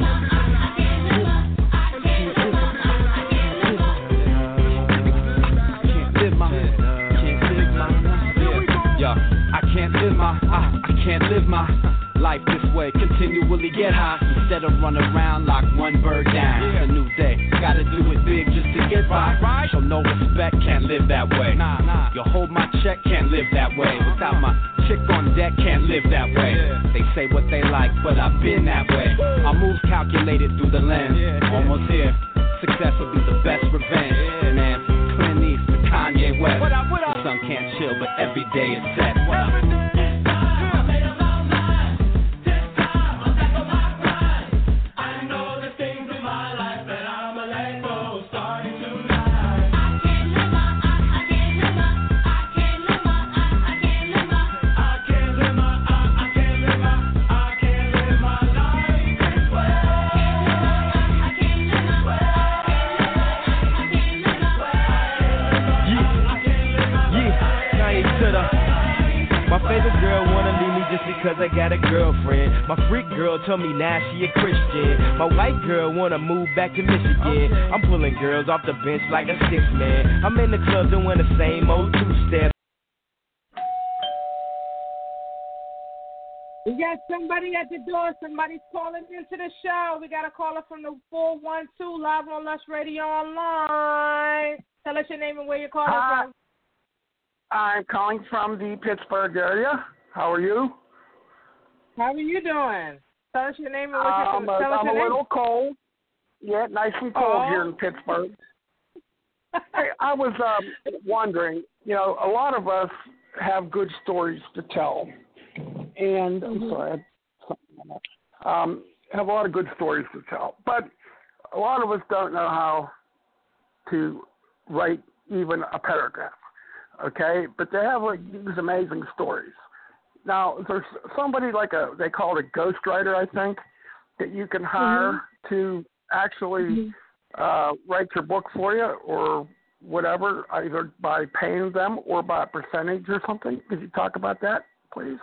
Yo, I can't live my, I, I can't live my life this way, continually get high instead of run around like one bird down. It's a new day, gotta do it big just to get by. Show no respect, can't live that way. Nah, nah. You hold my check, can't live that way. Without my chick on deck, can't live that way. They say what they like, but I've been that way. My moves calculated through the lens. Almost here, success will be the best revenge. Man, from Clint East to Kanye West. The sun can't chill, but every day it's set. What up? I know the things in my life that I'ma let go starting tonight. just because I got a girlfriend. My freak girl told me now she a Christian. My white girl wanna move back to Michigan. I'm pulling girls off the bench like a six man. I'm in the club doing the same old two-step. We got somebody at the door. Somebody's calling into the show. We got a caller from the four one two live on Lush Radio Online. Tell us your name and where you're calling Hi. from. I'm calling from the Pittsburgh area. How are you? How are you doing? Tell us your name and what Um, you're tell us I'm your a name. little cold. Yeah, nice and cold Oh. here in Pittsburgh. Hey, I was um, wondering, you know, a lot of us have good stories to tell. And I'm Mm-hmm. sorry, I had something um, have a lot of good stories to tell. But a lot of us don't know how to write even a paragraph. Okay? But they have like these amazing stories. Now, there's somebody like a, they call it a ghostwriter, I think, that you can hire mm-hmm. to actually mm-hmm. uh, write your book for you or whatever, either by paying them or by a percentage or something. Could you talk about that, please?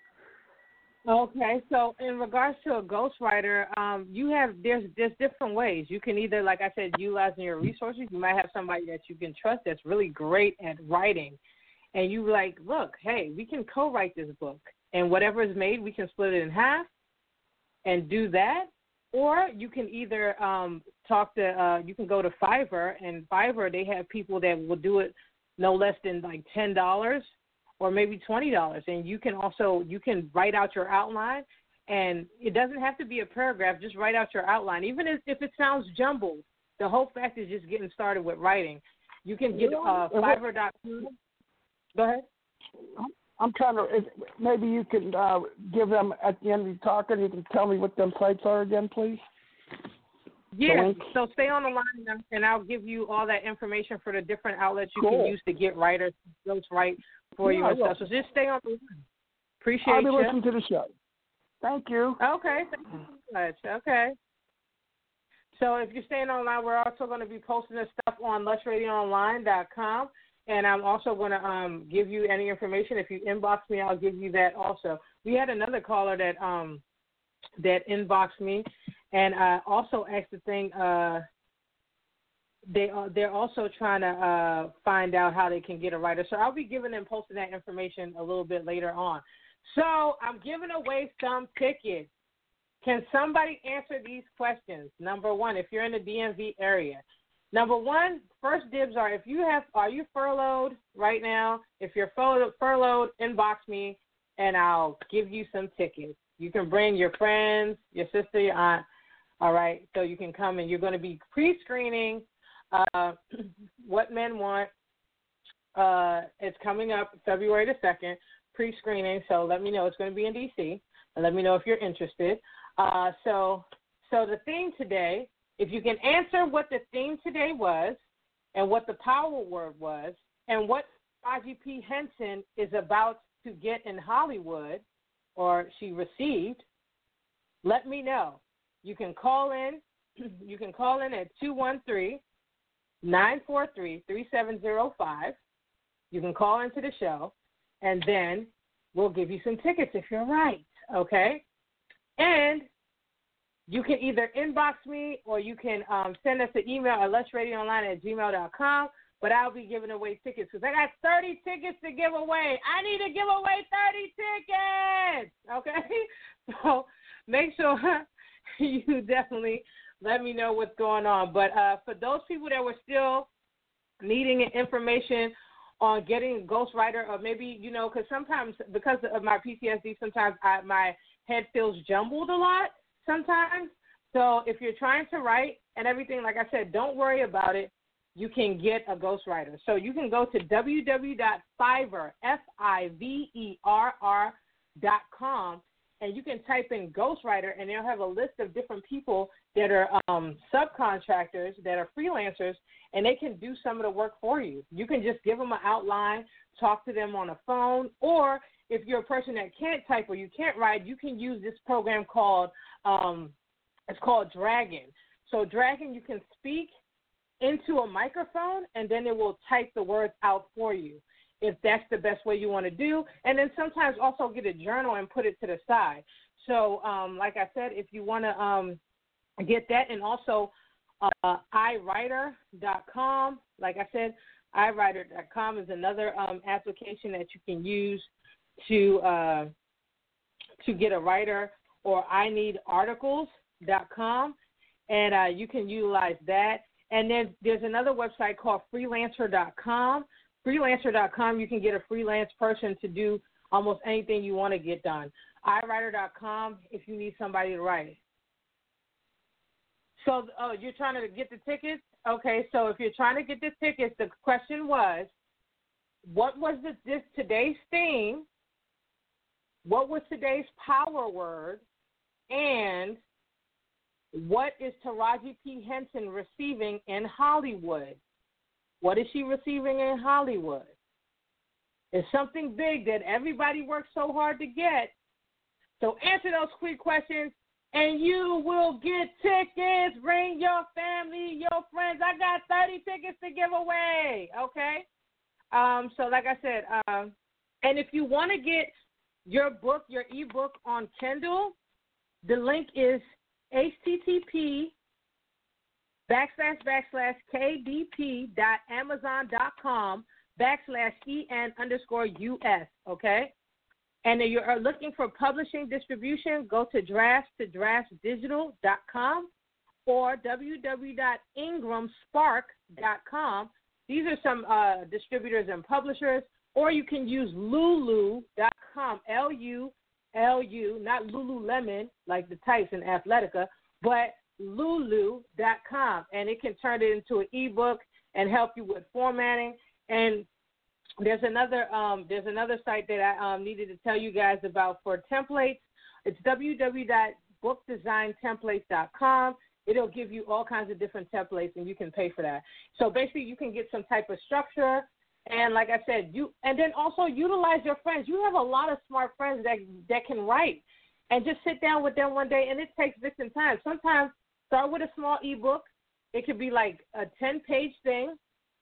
Okay, so in regards to a ghostwriter, um, you have there's there's different ways. You can either, like I said, utilizing your resources. You might have somebody that you can trust that's really great at writing, and you like, look, hey, we can co-write this book, and whatever is made, we can split it in half, and do that. Or you can either um, talk to, uh, you can go to Fiverr, and Fiverr they have people that will do it no less than like ten dollars. Or maybe twenty dollars, and you can also you can write out your outline, and it doesn't have to be a paragraph. Just write out your outline, even if, if it sounds jumbled. The whole fact is just getting started with writing. You can get uh, Fiverr dot com. Go ahead. I'm trying to. Maybe you can uh, give them at the end of the talking. You can tell me what them sites are again, please. Yeah. So stay on the line, and I'll give you all that information for the different outlets you cool. can use to get writers, ghost write for yeah, you and stuff. So just stay on the line. Appreciate you. I'll be you. listening to the show. Thank you. Okay. Thank you so much. Okay. So if you're staying online, we're also going to be posting this stuff on lush radio online dot com. And I'm also going to um, give you any information. If you inbox me, I'll give you that also. We had another caller that um, that inboxed me, and I also asked the thing. Uh, they uh, they're also trying to uh, find out how they can get a writer. So I'll be giving them posting that information a little bit later on. So I'm giving away some tickets. Can somebody answer these questions? Number one, if you're in the D M V area. Number one, first dibs are if you have, are you furloughed right now? If you're furloughed, inbox me, and I'll give you some tickets. You can bring your friends, your sister, your aunt, all right? So you can come, and you're going to be pre-screening uh, What Men Want. Uh, it's coming up February the second, pre-screening, so let me know. It's going to be in D C, and let me know if you're interested. Uh, so, so the theme today, if you can answer what the theme today was and what the power word was and what Taraji P. Henson is about to get in Hollywood or she received, let me know. You can call in. You can call in at two one three, nine four three, three seven zero five. You can call into the show, and then we'll give you some tickets if you're right, okay? And you can either inbox me or you can um, send us an email at lush radio online at gmail dot com, but I'll be giving away tickets because I got thirty tickets to give away. I need to give away thirty tickets, okay? So make sure you definitely let me know what's going on. But uh, for those people that were still needing information on getting a ghostwriter, or maybe, you know, because sometimes because of my P T S D, sometimes I, my head feels jumbled a lot. Sometimes. So if you're trying to write and everything, like I said, don't worry about it. You can get a ghostwriter. So you can go to w w w dot fiverr, F I V E R R dot com, and you can type in ghostwriter, and they'll have a list of different people that are um, subcontractors, that are freelancers, and they can do some of the work for you. You can just give them an outline, talk to them on a phone, or if you're a person that can't type or you can't write, you can use this program called, um, it's called Dragon. So Dragon, you can speak into a microphone, and then it will type the words out for you. if that's the best way you want to do. And then sometimes also get a journal and put it to the side. So, um, like I said, if you want to um, get that, and also uh, i writer dot com, like I said, i writer dot com is another um, application that you can use to uh, to get a writer, or i need articles dot com, and uh, you can utilize that. And then there's another website called freelancer dot com. freelancer dot com, you can get a freelance person to do almost anything you want to get done. i writer dot com, if you need somebody to write. So oh, you're trying to get the tickets? Okay, so if you're trying to get the tickets, the question was, what was the, this today's theme? What was today's power word? And what is Taraji P. Henson receiving in Hollywood? What is she receiving in Hollywood? It's something big that everybody works so hard to get. So answer those quick questions, and you will get tickets. Bring your family, your friends. I got thirty tickets to give away, okay? Um, so like I said, um, and if you want to get your book, your ebook on Kindle, the link is http backslash backslash kdp dot amazon dot com backslash en underscore us, okay? And if you're looking for publishing distribution, go to drafts to drafts digital dot com or w w w dot ingram spark dot com. These are some uh, distributors and publishers. Or you can use lulu dot com, L U L U, not Lululemon, like the tights in Athletica, but lulu dot com, and it can turn it into an ebook and help you with formatting. And there's another um, there's another site that I um, needed to tell you guys about for templates. It's w w w dot book design templates dot com. It'll give you all kinds of different templates, and you can pay for that. So basically, you can get some type of structure. And like I said, you and then also utilize your friends. You have a lot of smart friends that that can write, and just sit down with them one day. And it takes bits and time. Sometimes start with a small ebook. It could be like a ten-page thing.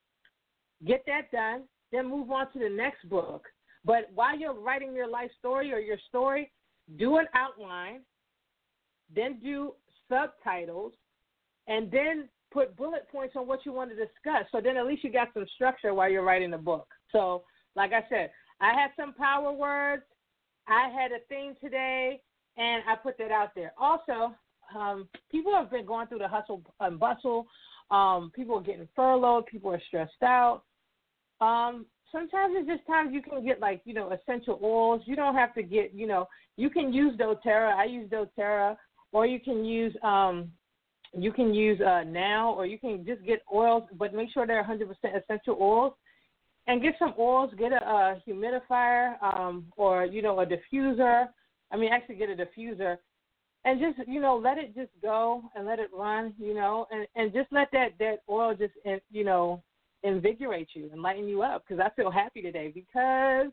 Get that done, then move on to the next book. But while you're writing your life story or your story, do an outline, then do subtitles, and then put bullet points on what you want to discuss. So then at least you got some structure while you're writing the book. So like I said, I had some power words. I had a theme today, and I put that out there. Also, um, people have been going through the hustle and bustle. Um, people are getting furloughed. People are stressed out. Um, sometimes it's just times you can get, like, you know, essential oils. You don't have to get, you know, you can use doTERRA. I use doTERRA. Or you can use um, you can use uh, now, or you can just get oils, but make sure they're one hundred percent essential oils. And get some oils. Get a, a humidifier um, or, you know, a diffuser. I mean, actually get a diffuser. And just, you know, let it just go and let it run, you know, and, and just let that, that oil just, you know, invigorate you and lighten you up, because I feel happy today because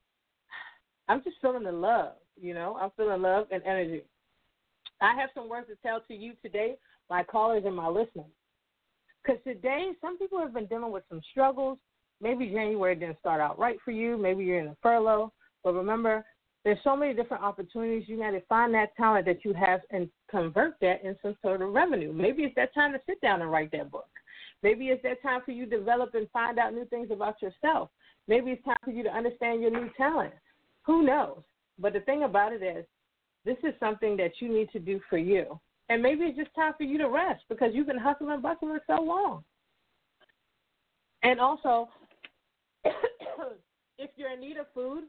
I'm just feeling the love, you know. I'm feeling love and energy. I have some words to tell to you today, my callers and my listeners. Because today, some people have been dealing with some struggles. Maybe January didn't start out right for you. Maybe you're in a furlough. But remember, there's so many different opportunities. You got to find that talent that you have and convert that in some sort of revenue. Maybe it's that time to sit down and write that book. Maybe it's that time for you to develop and find out new things about yourself. Maybe it's time for you to understand your new talent. Who knows? But the thing about it is, this is something that you need to do for you. And maybe it's just time for you to rest because you've been hustling and bustling so long. And also, if you're in need of food,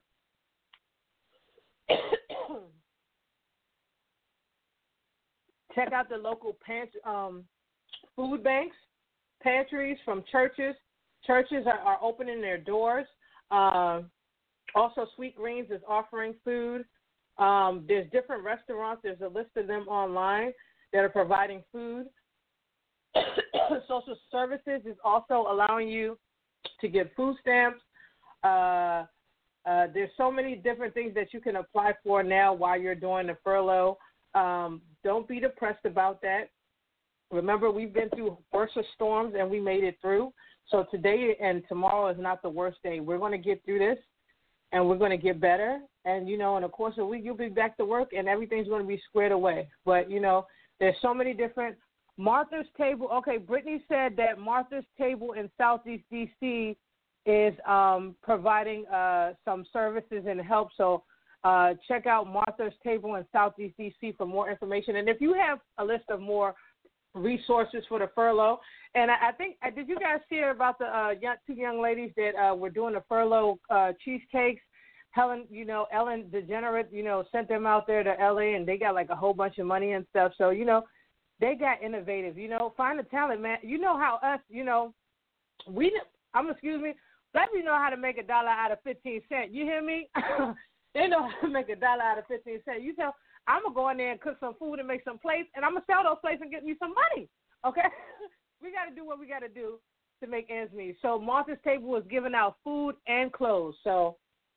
check out the local pant- um, food banks, pantries from churches. Churches are, are opening their doors. Uh, also, Sweet Greens is offering food. Um, there's different restaurants. There's a list of them online that are providing food. Social Services is also allowing you to get food stamps. Uh, uh, there's so many different things that you can apply for now while you're doing the furlough. Um, don't be depressed about that. Remember, we've been through worse storms and we made it through. So today and tomorrow is not the worst day. We're going to get through this, and we're going to get better. And, you know, in the course of a week, you'll be back to work, and everything's going to be squared away. But, you know, there's so many different – Martha's Table – okay, Brittany said that Martha's Table in Southeast D C is um, providing uh, some services and help. So uh, check out Martha's Table in Southeast D C for more information. And if you have a list of more resources for the furlough, and I, I think – did you guys hear about the uh, young, two young ladies that uh, were doing the furlough uh, cheesecakes? Helen, you know, Ellen DeGenerate, you know, sent them out there to L A, and they got like a whole bunch of money and stuff. So, you know, they got innovative. You know, find the talent, man. You know how us, you know, we, I'm excuse me, let me know how to make a dollar out of fifteen cents. You hear me? They know how to make a dollar out of fifteen cents. You tell, I'm going to go in there and cook some food and make some plates, and I'm going to sell those plates and get me some money. Okay? We got to do what we got to do to make ends meet. So Martha's Table is giving out food and clothes. So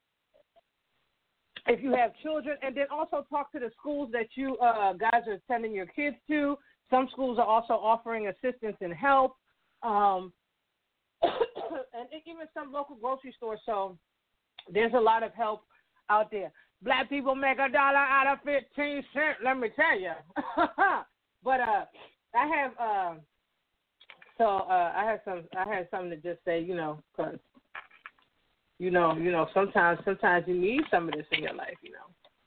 if you have children, and then also talk to the schools that you uh, guys are sending your kids to. Some schools are also offering assistance and help, um, and even some local grocery stores. So there's a lot of help out there. Black people make a dollar out of fifteen cents, let me tell you. But uh, I have uh, so uh, I have some I had something to just say, you know, because You know, you know, sometimes sometimes you need some of this in your life, you know.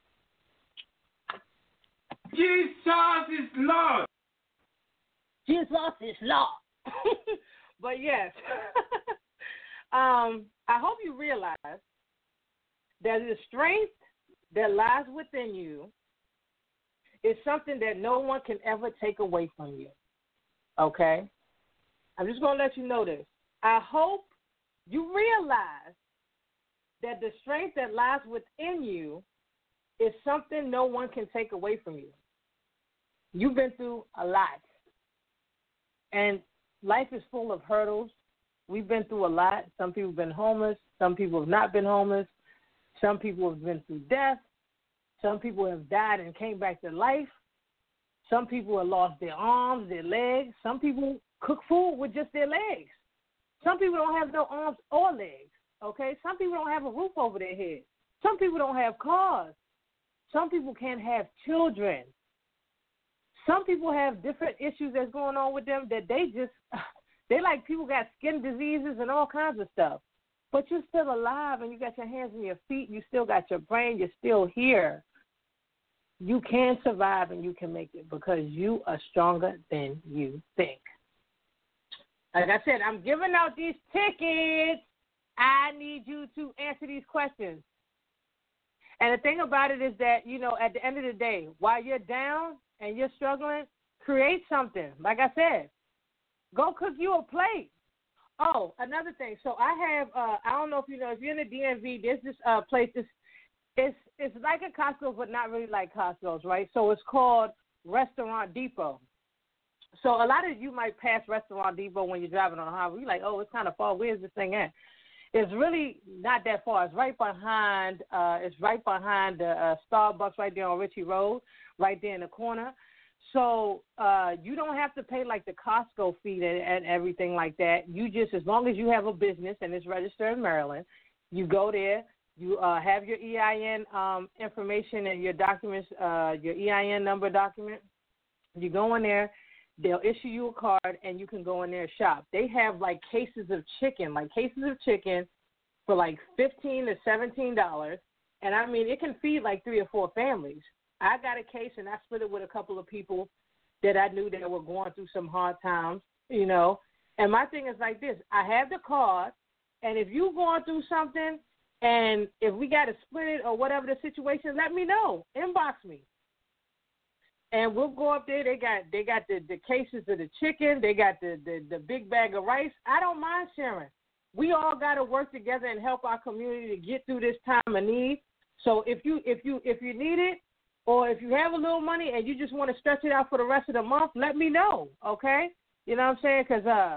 Jesus is Lord. Jesus is Lord. But yes, um, I hope you realize that the strength that lies within you is something that no one can ever take away from you. Okay? I'm just going to let you know this. I hope you realize that the strength that lies within you is something no one can take away from you. You've been through a lot. And life is full of hurdles. We've been through a lot. Some people have been homeless. Some people have not been homeless. Some people have been through death. Some people have died and came back to life. Some people have lost their arms, their legs. Some people cook food with just their legs. Some people don't have no arms or legs. Okay, some people don't have a roof over their head. Some people don't have cars. Some people can't have children. Some people have different issues that's going on with them that they just, they like people got skin diseases and all kinds of stuff. But you're still alive and you got your hands and your feet. You still got your brain. You're still here. You can survive and you can make it because you are stronger than you think. Like I said, I'm giving out these tickets. I need you to answer these questions. And the thing about it is that, you know, at the end of the day, while you're down and you're struggling, create something. Like I said, go cook you a plate. Oh, another thing. So I have, uh, I don't know if you know, if you're in the D M V, there's this uh, place. It's, it's, it's like a Costco, but not really like Costco's, right? So it's called Restaurant Depot. So a lot of you might pass Restaurant Depot when you're driving on the highway. You're like, oh, it's kind of far. Where's this thing at? It's really not that far. It's right behind. Uh, it's right behind the uh, Starbucks, right there on Ritchie Road, right there in the corner. So uh, you don't have to pay like the Costco fee and, and everything like that. You just, as long as you have a business and it's registered in Maryland, you go there. You uh, have your E I N um, information and your documents, uh, your E I N number document. You go in there. They'll issue you a card, and you can go in there and shop. They have, like, cases of chicken, like cases of chicken for, like, fifteen to seventeen dollars. And, I mean, it can feed, like, three or four families. I got a case, and I split it with a couple of people that I knew that were going through some hard times, you know. And my thing is like this. I have the card, and if you're going through something, and if we got to split it or whatever the situation, let me know. Inbox me. And we'll go up there. They got they got the, the cases of the chicken. They got the, the, the big bag of rice. I don't mind sharing. We all got to work together and help our community to get through this time of need. So if you if you if you need it, or if you have a little money and you just want to stretch it out for the rest of the month, let me know. Okay, you know what I'm saying? Cause uh.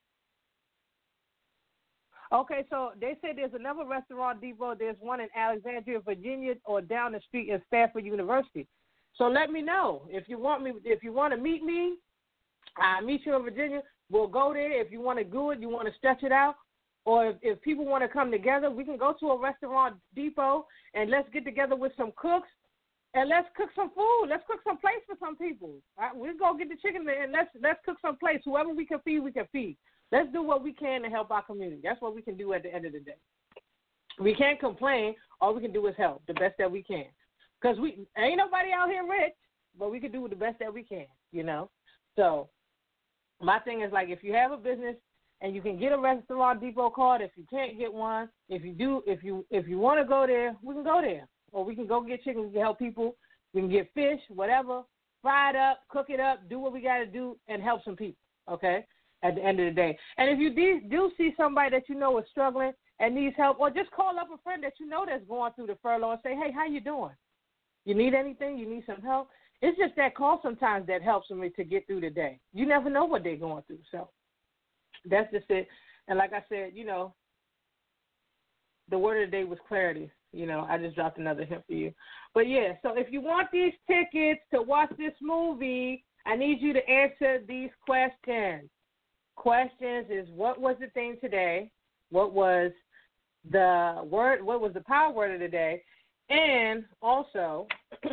Okay, so they said there's another Restaurant Depot. There's one in Alexandria, Virginia, or down the street in Stafford University. So let me know if you want me. If you want to meet me, I'll meet you in Virginia. We'll go there. If you want to do it, you want to stretch it out, or if, if people want to come together, we can go to a restaurant depot and let's get together with some cooks and let's cook some food. Let's cook some plates for some people. Right? We'll go get the chicken and let's let's cook some plates. Whoever we can feed, we can feed. Let's do what we can to help our community. That's what we can do at the end of the day. We can't complain. All we can do is help the best that we can. Because we ain't nobody out here rich, but we can do the best that we can, you know. So my thing is, like, if you have a business and you can get a restaurant depot card, if you can't get one, if you do, if you if you want to go there, we can go there. Or we can go get chicken, we can help people. We can get fish, whatever, fry it up, cook it up, do what we got to do, and help some people, okay, at the end of the day. And if you do, do see somebody that you know is struggling and needs help, or just call up a friend that you know that's going through the furlough and say, hey, how you doing? You need anything? You need some help? It's just that call sometimes that helps me to get through the day. You never know what they're going through. So that's just it. And like I said, you know, the word of the day was clarity. You know, I just dropped another hint for you. But, yeah, so if you want these tickets to watch this movie, I need you to answer these questions. Questions is, what was the thing today? What was the word? What was the power word of the day? And also,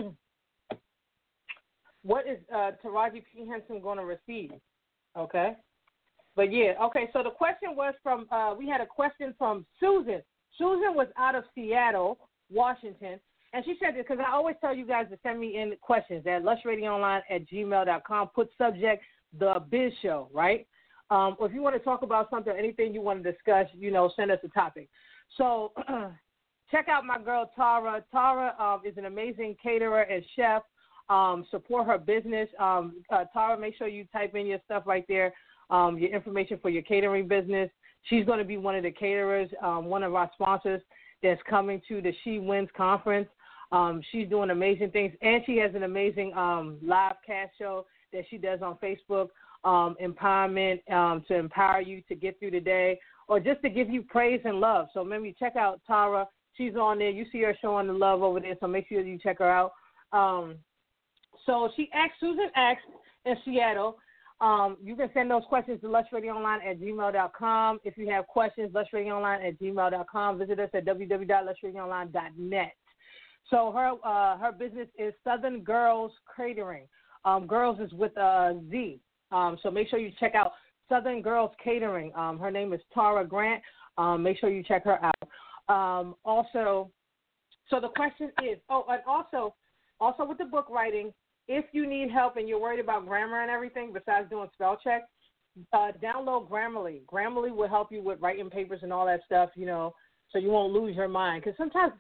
what is uh, Taraji P. Henson going to receive? Okay? But, yeah, okay, so the question was from, uh, we had a question from Susan. Susan was out of Seattle, Washington, and she said this because I always tell you guys to send me in questions at lushradioonline at gmail dot com. Put subject, The Biz Show, right? Um, or if you want to talk about something, anything you want to discuss, you know, send us a topic. So check out my girl Tara. Tara um, is an amazing caterer and chef. Um, support her business. Um, uh, Tara, make sure you type in your stuff right there, um, your information for your catering business. She's going to be one of the caterers, um, one of our sponsors that's coming to the She Wins conference. Um, she's doing amazing things, and she has an amazing um, live cast show that she does on Facebook, um, empowerment, um, to empower you to get through the day or just to give you praise and love. So remember, you check out Tara. She's on there. You see her showing the love over there, so make sure you check her out. Um, so she asked, Susan asked in Seattle, Um, you can send those questions to lushradioonline at gmail dot com. If you have questions, lushradioonline at gmail dot com. Visit us at w w w dot lushradioonline dot net. So her uh, her business is Southern Girls Catering. Um, girls is with a Z. Um, so make sure you check out Southern Girls Catering. Um, her name is Tara Grant. Um, make sure you check her out. Um, also, so the question is, oh, and also, also with the book writing, if you need help and you're worried about grammar and everything besides doing spell check, uh, download Grammarly. Grammarly will help you with writing papers and all that stuff, you know, so you won't lose your mind. Because sometimes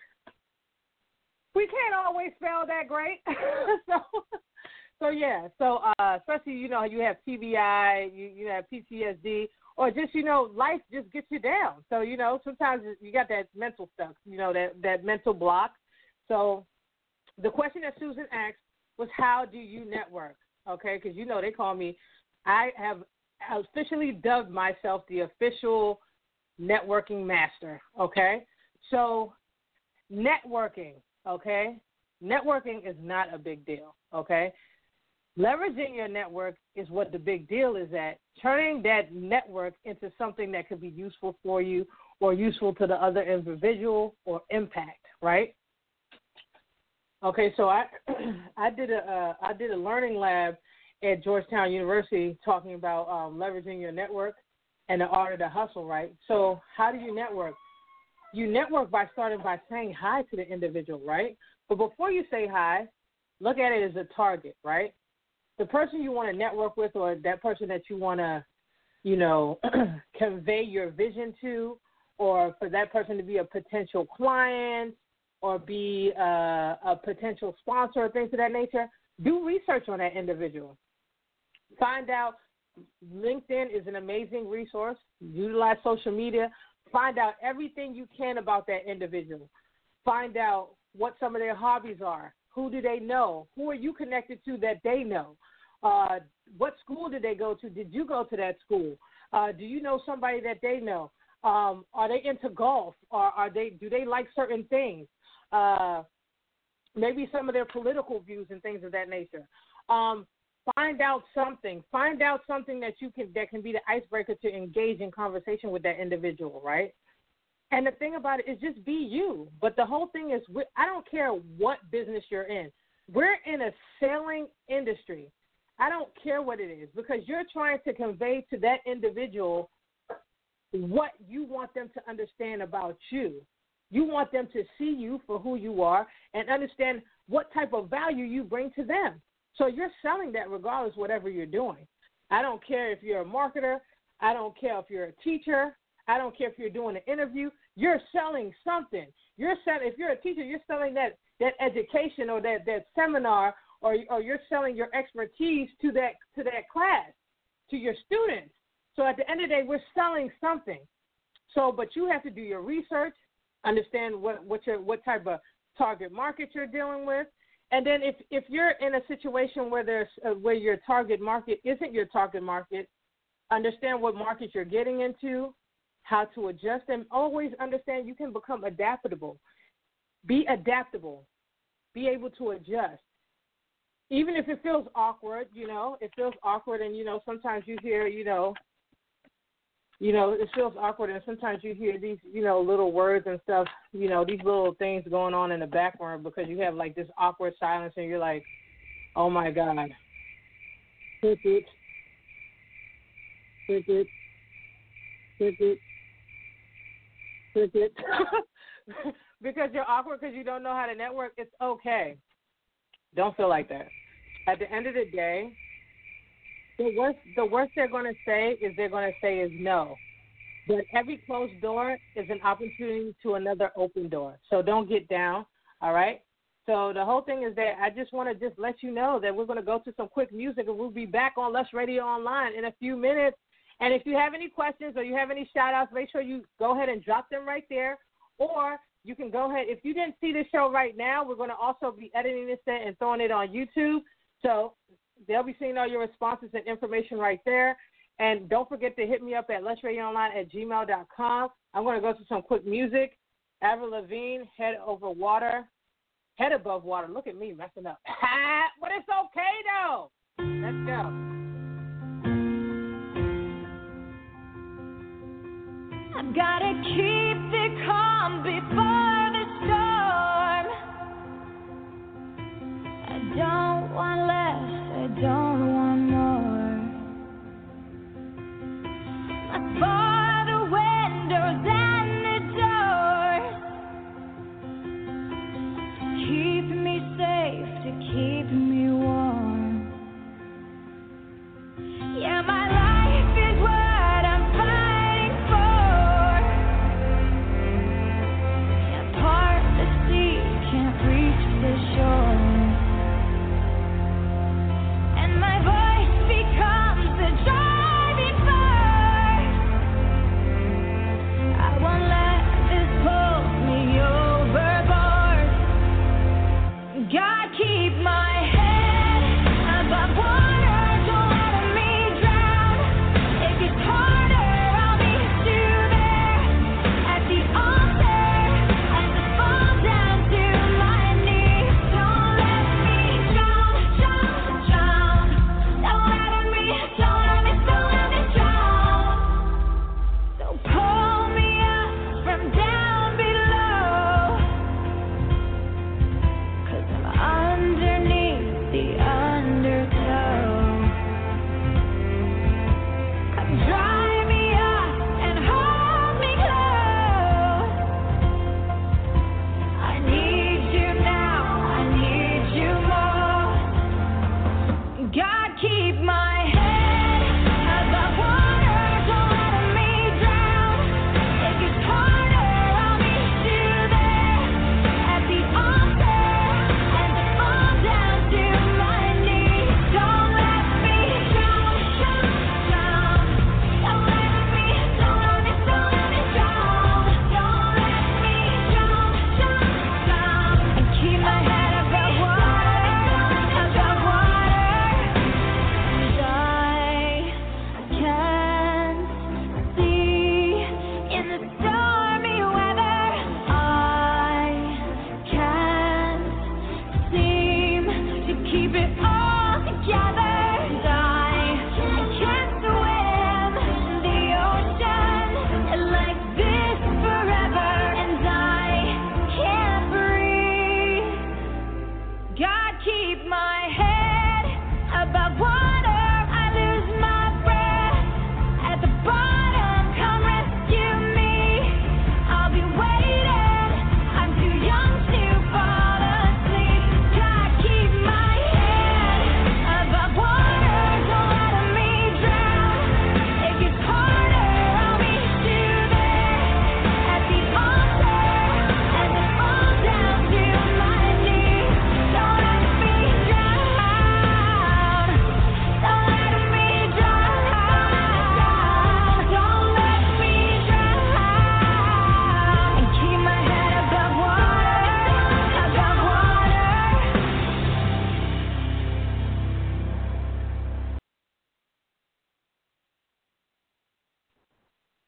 we can't always spell that great. so, so, yeah. So, uh, especially, you know, you have T B I, you, you have P T S D, or just, you know, life just gets you down. So, you know, sometimes you got that mental stuff, you know, that, that mental block. So the question that Susan asked was, how do you network? Okay, because, you know, they call me, I have officially dubbed myself the official networking master, okay? So networking, okay? Networking is not a big deal, okay? Leveraging your network is what the big deal is at. Turning that network into something that could be useful for you or useful to the other individual or impact, right? Okay, so I I did a uh, I did a learning lab at Georgetown University talking about um, leveraging your network and the art of the hustle, right? So how do you network? You network by starting by saying hi to the individual, right? But before you say hi, look at it as a target, right? The person you want to network with, or that person that you want to, you know, convey your vision to, or for that person to be a potential client, or be uh, a potential sponsor, or things of that nature, do research on that individual. Find out, LinkedIn is an amazing resource. Utilize social media. Find out everything you can about that individual. Find out what some of their hobbies are. Who do they know? Who are you connected to that they know? Uh, what school did they go to? Did you go to that school? Uh, do you know somebody that they know? Um, are they into golf? Or are they? Do they like certain things? Uh, maybe some of their political views and things of that nature. Um, find out something. Find out something that you can that can be the icebreaker to engage in conversation with that individual, right? And the thing about it is just be you. But the whole thing is, I don't care what business you're in. We're in a selling industry. I don't care what it is, because you're trying to convey to that individual what you want them to understand about you. You want them to see you for who you are and understand what type of value you bring to them. So you're selling that regardless of whatever you're doing. I don't care if you're a marketer. I don't care if you're a teacher. I don't care if you're doing an interview. You're selling something. You're selling. If you're a teacher, you're selling that, that education or that, that seminar, or or you're selling your expertise to that to that class, to your students. So at the end of the day, we're selling something. So, but you have to do your research, understand what what your what type of target market you're dealing with, and then if if you're in a situation where there's uh, where your target market isn't your target market, understand what market you're getting into, how to adjust, and always understand you can become adaptable. Be adaptable. Be able to adjust. Even if it feels awkward, you know, it feels awkward, and, you know, sometimes you hear, you know, you know, it feels awkward, and sometimes you hear these, you know, little words and stuff, you know, these little things going on in the background because you have, like, this awkward silence, and you're like, oh, my God. Cricket. Cricket. Cricket. Cricket. Because you're awkward because you don't know how to network. It's okay. Don't feel like that. At the end of the day, the worst the worst they're going to say is they're going to say is no. But every closed door is an opportunity to another open door. So don't get down, all right? So the whole thing is that I just want to just let you know that we're going to go to some quick music, and we'll be back on Lush Radio Online in a few minutes. And if you have any questions or you have any shout-outs, make sure you go ahead and drop them right there. Or you can go ahead. If you didn't see the show right now, we're going to also be editing this and throwing it on YouTube. So they'll be seeing all your responses and information right there. And don't forget to hit me up at lushradioonline at gmail dot com. I'm going to go to some quick music. Avril Lavigne, Head Over Water. Head Above Water. Look at me messing up. But it's okay, though. Let's go. I've got to keep the calm before the storm. I don't want less, I don't want more. I bar the windows and the doors to keep me safe, to keep me warm. Yeah, my life is what I'm fighting for. Can't part the sea, can't reach the shore. And my voice becomes the driving force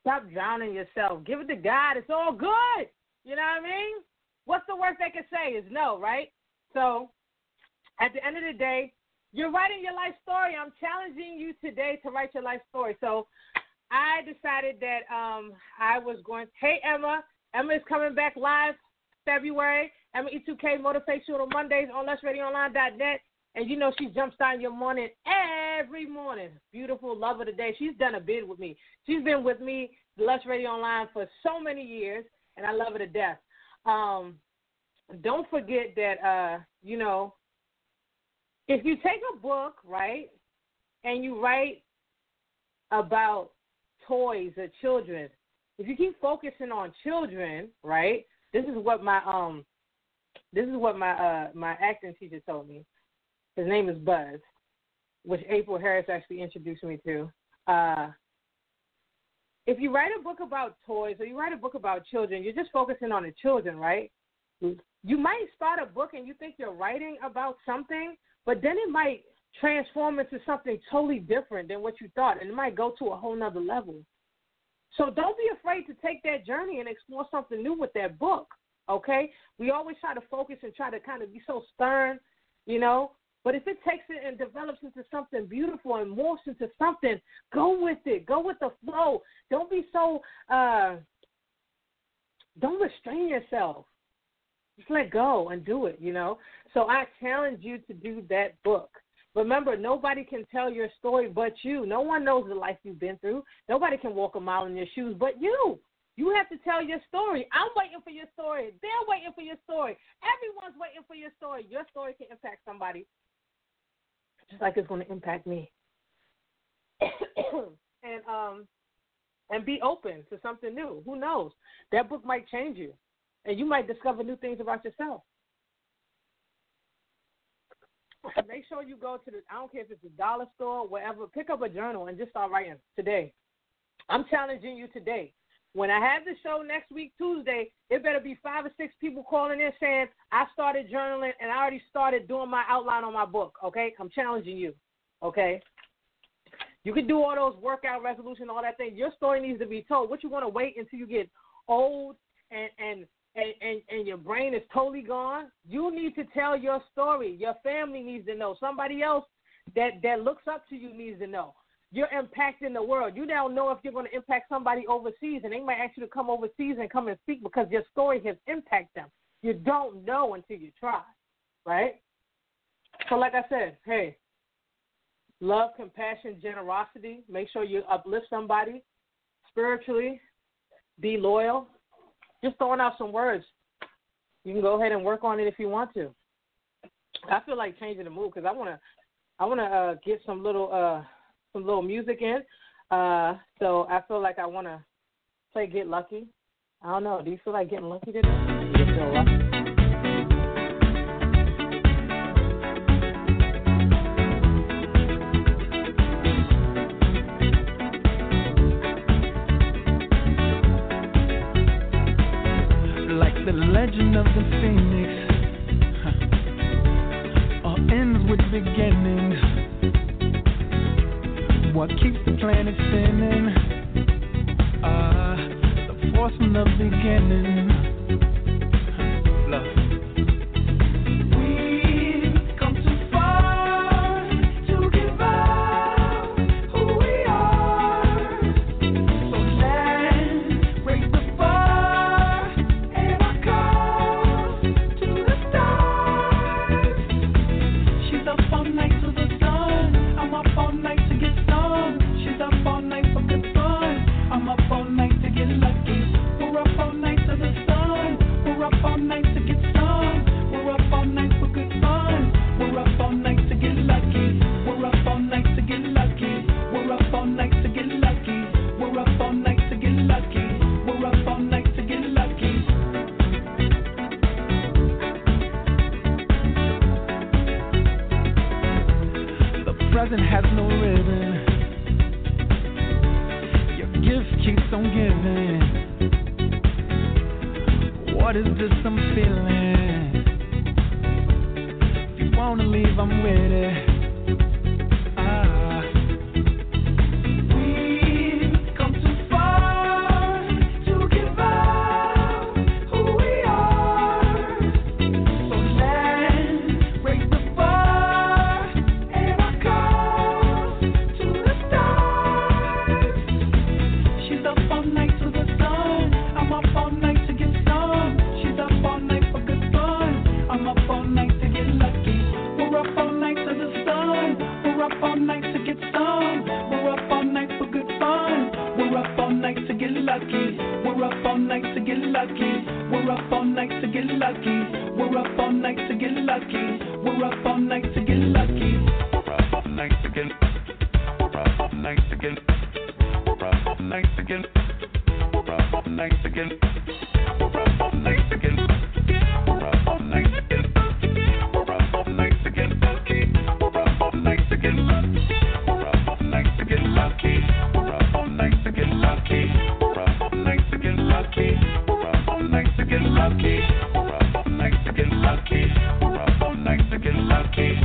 Stop drowning yourself. Give it to God. It's all good. You know what I mean? What's the worst they can say is no, right? So at the end of the day, you're writing your life story. I'm challenging you today to write your life story. So I decided that um, I was going – hey, Emma. Emma is coming back live February. Emma E two K Motivational Mondays on Lush Radio Online dot net. And you know she jumps on your morning every morning. Beautiful, love of the day. She's done a bid with me. She's been with me, Lush Radio Online, for so many years, and I love her to death. Um, don't forget that, uh, you know, if you take a book, right, and you write about toys or children, if you keep focusing on children, right, this is what my um, this is what my uh my acting teacher told me. His name is Buzz, which April Harris actually introduced me to. Uh, if you write a book about toys or you write a book about children, you're just focusing on the children, right? You might start a book and you think you're writing about something, but then it might transform into something totally different than what you thought, and it might go to a whole nother level. So don't be afraid to take that journey and explore something new with that book, okay? We always try to focus and try to kind of be so stern, you know, but if it takes it and develops into something beautiful and morphs into something, go with it. Go with the flow. Don't be so, uh, don't restrain yourself. Just let go and do it, you know. So I challenge you to do that book. Remember, nobody can tell your story but you. No one knows the life you've been through. Nobody can walk a mile in your shoes but you. You have to tell your story. I'm waiting for your story. They're waiting for your story. Everyone's waiting for your story. Your story can impact somebody just like it's going to impact me. and um, and be open to something new. Who knows? That book might change you, and you might discover new things about yourself. Make sure you go to the, I don't care if it's a dollar store, wherever, pick up a journal and just start writing today. I'm challenging you today. When I have the show next week, Tuesday, it better be five or six people calling in saying, I started journaling and I already started doing my outline on my book, okay? I'm challenging you, okay? You can do all those workout resolutions, all that thing. Your story needs to be told. What you want to wait until you get old and, and, and, and, and your brain is totally gone? You need to tell your story. Your family needs to know. Somebody else that, that looks up to you needs to know. You're impacting the world. You don't know if you're going to impact somebody overseas, and they might ask you to come overseas and come and speak because your story has impacted them. You don't know until you try, right? So like I said, hey, love, compassion, generosity. Make sure you uplift somebody spiritually. Be loyal. Just throwing out some words. You can go ahead and work on it if you want to. I feel like changing the mood because I want to I want to uh, get some little uh, – some little music in. Uh, so I feel like I want to play Get Lucky. I don't know. Do you feel like getting lucky today? You feel lucky? Like the legend of the phoenix, huh. All ends with beginnings. What keeps the planet spinning? Uh, the force from the beginning. Love. We've come too far to give up who we are. So let's raise the bar and our cause to the stars. She's up all night to the sun. I'm up all night to get She's up all night for good fun. I'm up all night to get lucky. We're up all night to the sun. We're up all night to get some. We're up all night for good fun. We're up all night to get lucky. We're up all night to get lucky. We're up all night to get lucky. We're up all night to get lucky. We're up all night to get lucky. The present has no ribbon. Gift keeps on giving. What is this I'm feeling? If you wanna leave, I'm with it. Ah. We've come too far We're up all night to get lucky. We're up all night to get lucky. We're up all night to get lucky. We're up all night to get lucky. We're up all night to get lucky. We're up all night to get. We're up all night to get. We're up all night to get. We're up all night to get. We're up all night to get. We're up all night to get. We're up all night to get lucky. We're up all night to get lucky. We're up all night to get lucky. We're up all night to get lucky. We're up all night to get lucky. We're up all night to get lucky. We're up all night to get lucky. We're up all night to get lucky.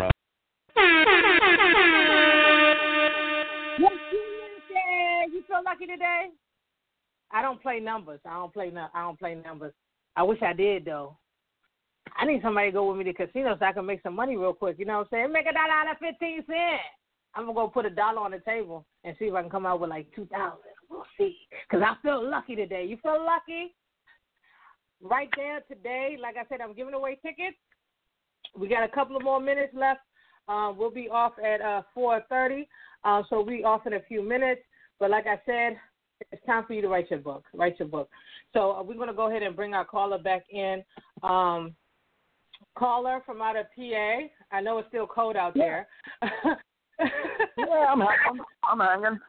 You feel lucky today? I don't play numbers. I don't play. No, I don't play numbers. I wish I did though. I need somebody to go with me to the casino so I can make some money real quick. You know what I'm saying? Make a dollar out of fifteen cents. I'm gonna go put a dollar on the table and see if I can come out with like two thousand. We'll see. Cause I feel lucky today. You feel lucky? Right there today. Like I said, I'm giving away tickets. We got a couple of more minutes left. Uh, we'll be off at uh, four thirty. Uh, so we'll be off in a few minutes. But like I said, it's time for you to write your book. Write your book. So uh, we're going to go ahead and bring our caller back in. Um, caller from out of P A. I know it's still cold out yeah. there. yeah, I'm, I'm, I'm hanging.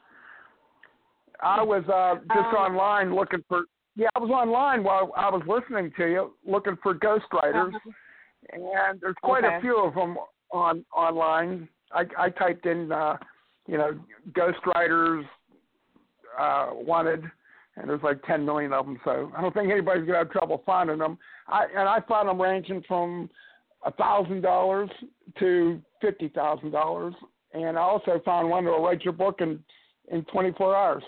I was uh, just um, online looking for, yeah, I was online while I was listening to you, looking for ghostwriters. Uh-huh. And there's quite okay. a few of them on online. I, I typed in, uh, you know, ghostwriters uh, wanted, and there's like ten million of them. So I don't think anybody's gonna have trouble finding them. I and I found them ranging from a thousand dollars to fifty thousand dollars. And I also found one that will write your book in in twenty-four hours.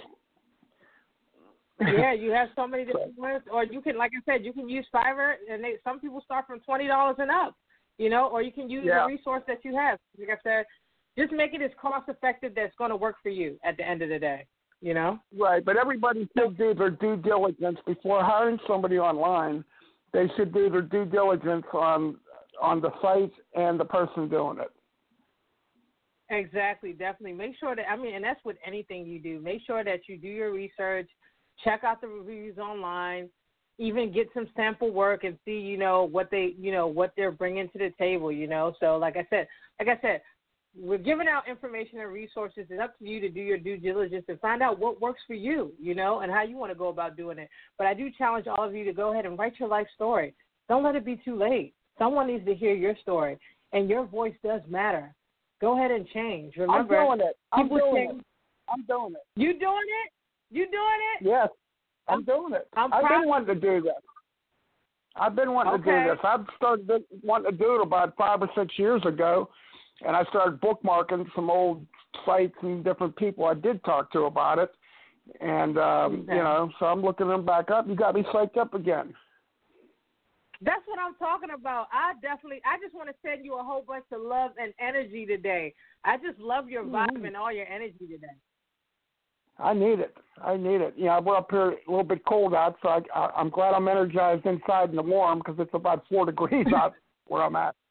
Yeah, you have so many different ones, or you can, like I said, you can use Fiverr, and they, some people start from twenty dollars and up, you know, or you can use yeah. the resource that you have. Like I said, just make it as cost effective that's going to work for you at the end of the day, you know. Right, but everybody should do their due diligence before hiring somebody online. They should do their due diligence on on the site and the person doing it. Exactly, definitely. Make sure that, I mean, and that's with anything you do. Make sure that you do your research. Check out the reviews online, even get some sample work and see, you know, what they, you know, what they're bringing to the table, you know. So, like I said, like I said, we're giving out information and resources. It's up to you to do your due diligence and find out what works for you, you know, and how you want to go about doing it. But I do challenge all of you to go ahead and write your life story. Don't let it be too late. Someone needs to hear your story, and your voice does matter. Go ahead and change. Remember, I'm doing it. I'm doing think, it. I'm doing it. You doing it? You doing it? Yes, I'm doing it. I'm I've proud. been wanting to do this. I've been wanting Okay. to do this. I've started wanting to do it about five or six years ago, and I started bookmarking some old sites and different people I did talk to about it. And, um, Okay. you know, so I'm looking them back up. You got me psyched up again. That's what I'm talking about. I definitely, I just want to send you a whole bunch of love and energy today. I just love your vibe Mm-hmm. and all your energy today. I need it. I need it. You know, we're up here a little bit cold out, so I, I, I'm glad I'm energized inside in the warm because it's about four degrees out where I'm at.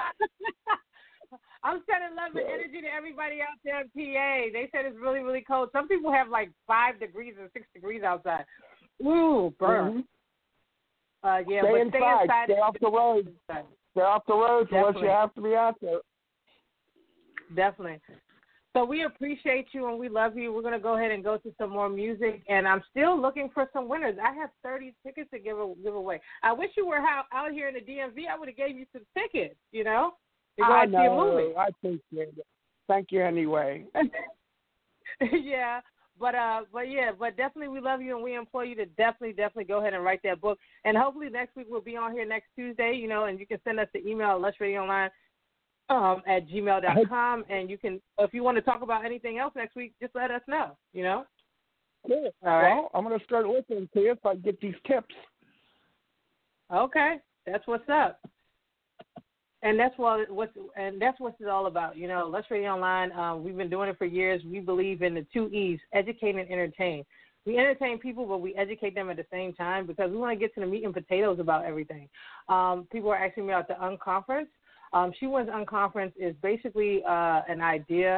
I'm sending love and energy to everybody out there in P A. They said it's really, really cold. Some people have like five degrees and six degrees outside. Ooh, burn. Mm-hmm. Uh, yeah, stay but inside. stay inside. Stay off the road. Stay off the road unless you have to be out there. Definitely. So we appreciate you and we love you. We're going to go ahead and go to some more music, and I'm still looking for some winners. I have thirty tickets to give, give away. I wish you were out, out here in the D M V. I would have gave you some tickets, you know, to go I and see a know. movie. I appreciate it. Thank you anyway. yeah. But uh, but yeah, but definitely we love you and we implore you to definitely, definitely go ahead and write that book. And hopefully next week we'll be on here next Tuesday, you know, and you can send us the email at Lush Radio Online um, at gmail dot com. And you can, if you want to talk about anything else next week, just let us know, you know. Cool. All right. Well, I'm going to start listening to you if I get these tips. Okay, that's what's up. And that's what what's and that's what it's all about. You know, Lush Radio Online, um, we've been doing it for years. We believe in the two E's, educate and entertain. We entertain people, but we educate them at the same time because we want to get to the meat and potatoes about everything. Um, people are asking me about the Unconference. Um, She Wins Unconference is basically uh, an idea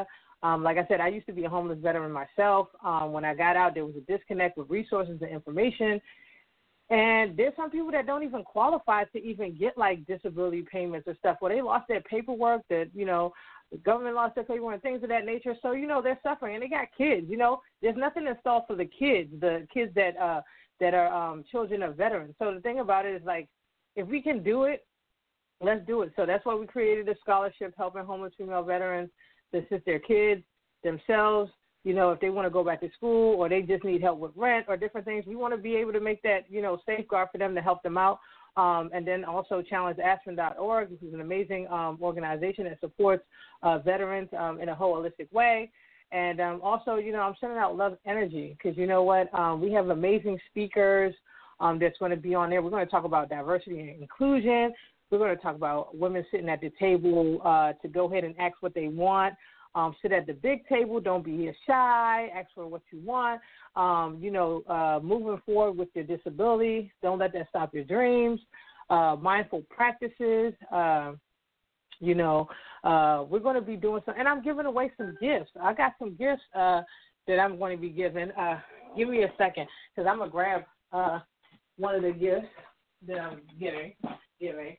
Um, like I said, I used to be a homeless veteran myself. Um, when I got out, there was a disconnect with resources and information. And there's some people that don't even qualify to even get, like, disability payments or stuff, where they lost their paperwork, that, you know, the government lost their paperwork and things of that nature. So, you know, they're suffering. And they got kids, you know. There's nothing installed for the kids, the kids that uh, that are um, children of veterans. So the thing about it is, like, if we can do it, let's do it. So that's why we created a scholarship helping homeless female veterans to assist their kids, themselves, you know, if they want to go back to school or they just need help with rent or different things. We want to be able to make that, you know, safeguard for them to help them out. Um, and then also challenge aspen dot org, which is an amazing um, organization that supports uh, veterans um, in a holistic way. And um, also, you know, I'm sending out love energy because, you know what, um, we have amazing speakers um, that's going to be on there. We're going to talk about diversity and inclusion. We're going to talk about women sitting at the table uh, to go ahead and ask what they want. Um, sit at the big table. Don't be shy. Ask for what you want. Um, you know, uh, moving forward with your disability. Don't let that stop your dreams. Uh, mindful practices. Uh, you know, uh, we're going to be doing some, and I'm giving away some gifts. I got some gifts uh, that I'm going to be giving. Uh, give me a second, because I'm going to grab uh, one of the gifts that I'm giving. Giving.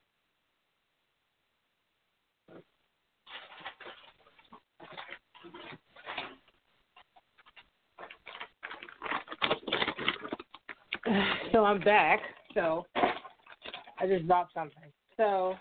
So I'm back. So I just dropped something. So,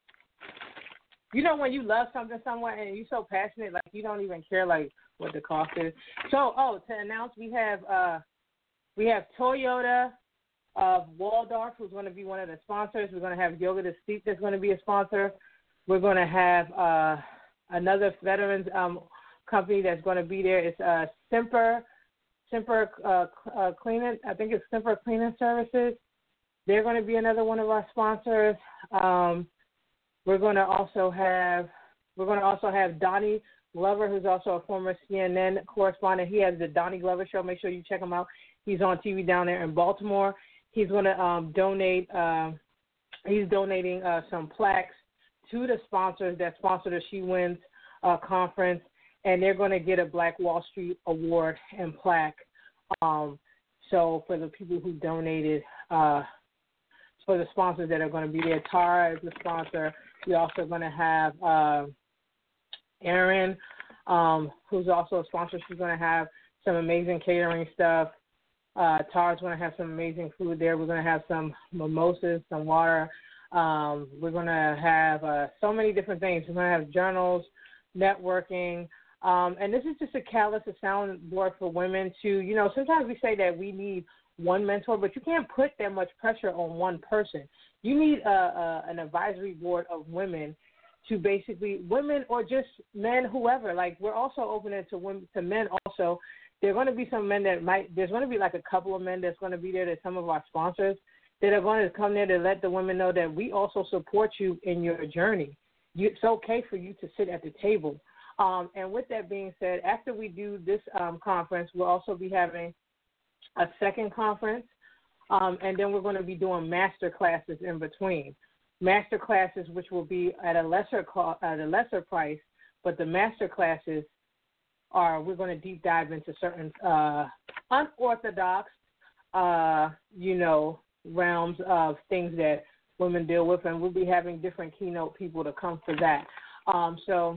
you know, when you love something somewhere and you're so passionate, like you don't even care like what the cost is. So, oh, to announce, we have uh, we have Toyota of Waldorf, who's going to be one of the sponsors. We're going to have Yoga to Sleep, that's going to be a sponsor. We're going to have uh, another veterans um, company that's going to be there. It's uh, Semper. Semper uh, uh, Cleaning, I think it's Semper Cleaning Services. They're going to be another one of our sponsors. Um, we're going to also have we're going to also have Donnie Glover, who's also a former C N N correspondent. He has the Donnie Glover Show. Make sure you check him out. He's on T V down there in Baltimore. He's going to um, donate. Uh, he's donating uh, some plaques to the sponsors that sponsor the She Wins uh, conference. And they're going to get a Black Wall Street award and plaque. Um, so for the people who donated, uh, for the sponsors that are going to be there, Tara is the sponsor. We're also going to have uh, Erin, um, who's also a sponsor. She's going to have some amazing catering stuff. Uh, Tara's going to have some amazing food there. We're going to have some mimosas, some water. Um, we're going to have uh, so many different things. We're going to have journals, networking. Um, and this is just a catalyst, a soundboard for women to, you know, sometimes we say that we need one mentor, but you can't put that much pressure on one person. You need a, a, an advisory board of women to basically, women or just men, whoever. Like, we're also opening to women, to men also. There are going to be some men that might, there's going to be like a couple of men that's going to be there, that some of our sponsors that are going to come there to let the women know that we also support you in your journey. You, it's okay for you to sit at the table. Um, and with that being said, after we do this um, conference, we'll also be having a second conference, um, and then we're going to be doing master classes in between. Master classes, which will be at a lesser co- at a lesser price, but the master classes are, we're going to deep dive into certain uh, unorthodox, uh, you know, realms of things that women deal with, and we'll be having different keynote people to come for that. Um, so.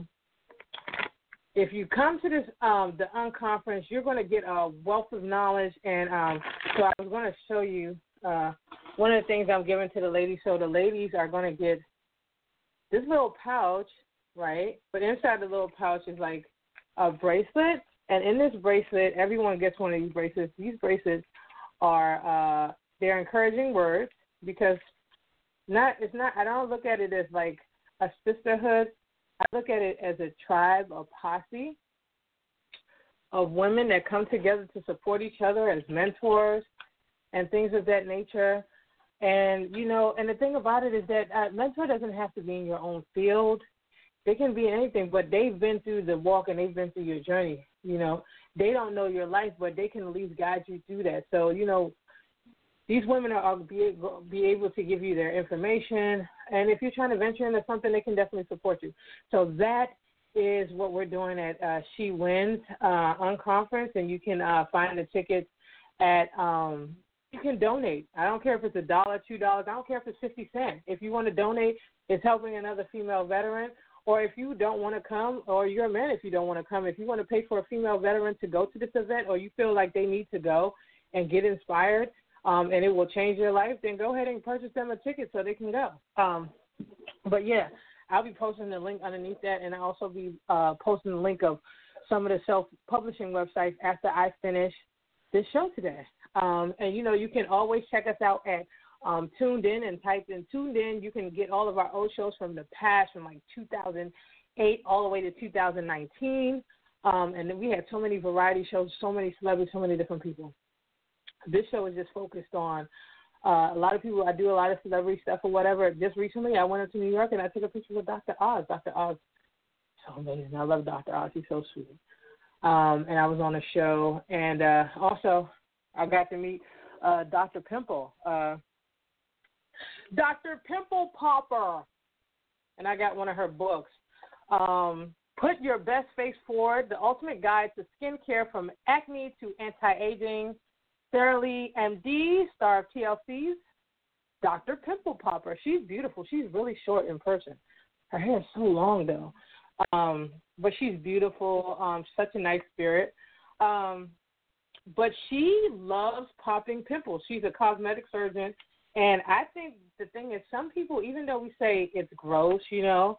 If you come to this, um, the unconference, you're going to get a wealth of knowledge. And um, so I was going to show you uh, one of the things I'm giving to the ladies. So the ladies are going to get this little pouch, right? But inside the little pouch is like a bracelet. And in this bracelet, everyone gets one of these bracelets. These bracelets are, uh, they're encouraging words, because not it's not. I don't look at it as like a sisterhood. I look at it as a tribe, a posse of women that come together to support each other as mentors and things of that nature. And, you know, and the thing about it is that a mentor doesn't have to be in your own field. They can be in anything, but they've been through the walk and they've been through your journey. You know, they don't know your life, but they can at least guide you through that. So, you know, these women are be able, be able to give you their information, and if you're trying to venture into something, they can definitely support you. So that is what we're doing at uh, She Wins uh, Unconference, and you can uh, find the tickets at, um, you can donate. I don't care if it's a dollar, two dollars. I don't care if it's fifty cents. If you want to donate, it's helping another female veteran. Or if you don't want to come, or you're a man if you don't want to come, if you want to pay for a female veteran to go to this event, or you feel like they need to go and get inspired, um, and it will change their life, then go ahead and purchase them a ticket so they can go. Um, but, yeah, I'll be posting the link underneath that, and I'll also be uh, posting the link of some of the self-publishing websites after I finish this show today. Um, and, you know, you can always check us out at um, Tuned In and type in Tuned In. You can get all of our old shows from the past, from like two thousand eight all the way to two thousand nineteen. Um, and then we had so many variety shows, so many celebrities, so many different people. This show is just focused on uh, a lot of people. I do a lot of celebrity stuff or whatever. Just recently, I went up to New York and I took a picture with Doctor Oz. Doctor Oz, so amazing. I love Doctor Oz. He's so sweet. Um, and I was on a show. And uh, also, I got to meet uh, Doctor Pimple, uh, Doctor Pimple Popper. And I got one of her books. Um, Put Your Best Face Forward, The Ultimate Guide to Skincare from Acne to Anti-Aging. Sarah Lee, M D, star of T L C's Doctor Pimple Popper. She's beautiful. She's really short in person. Her hair is so long, though. Um, but she's beautiful, um, such a nice spirit. Um, but she loves popping pimples. She's a cosmetic surgeon. And I think the thing is, some people, even though we say it's gross, you know,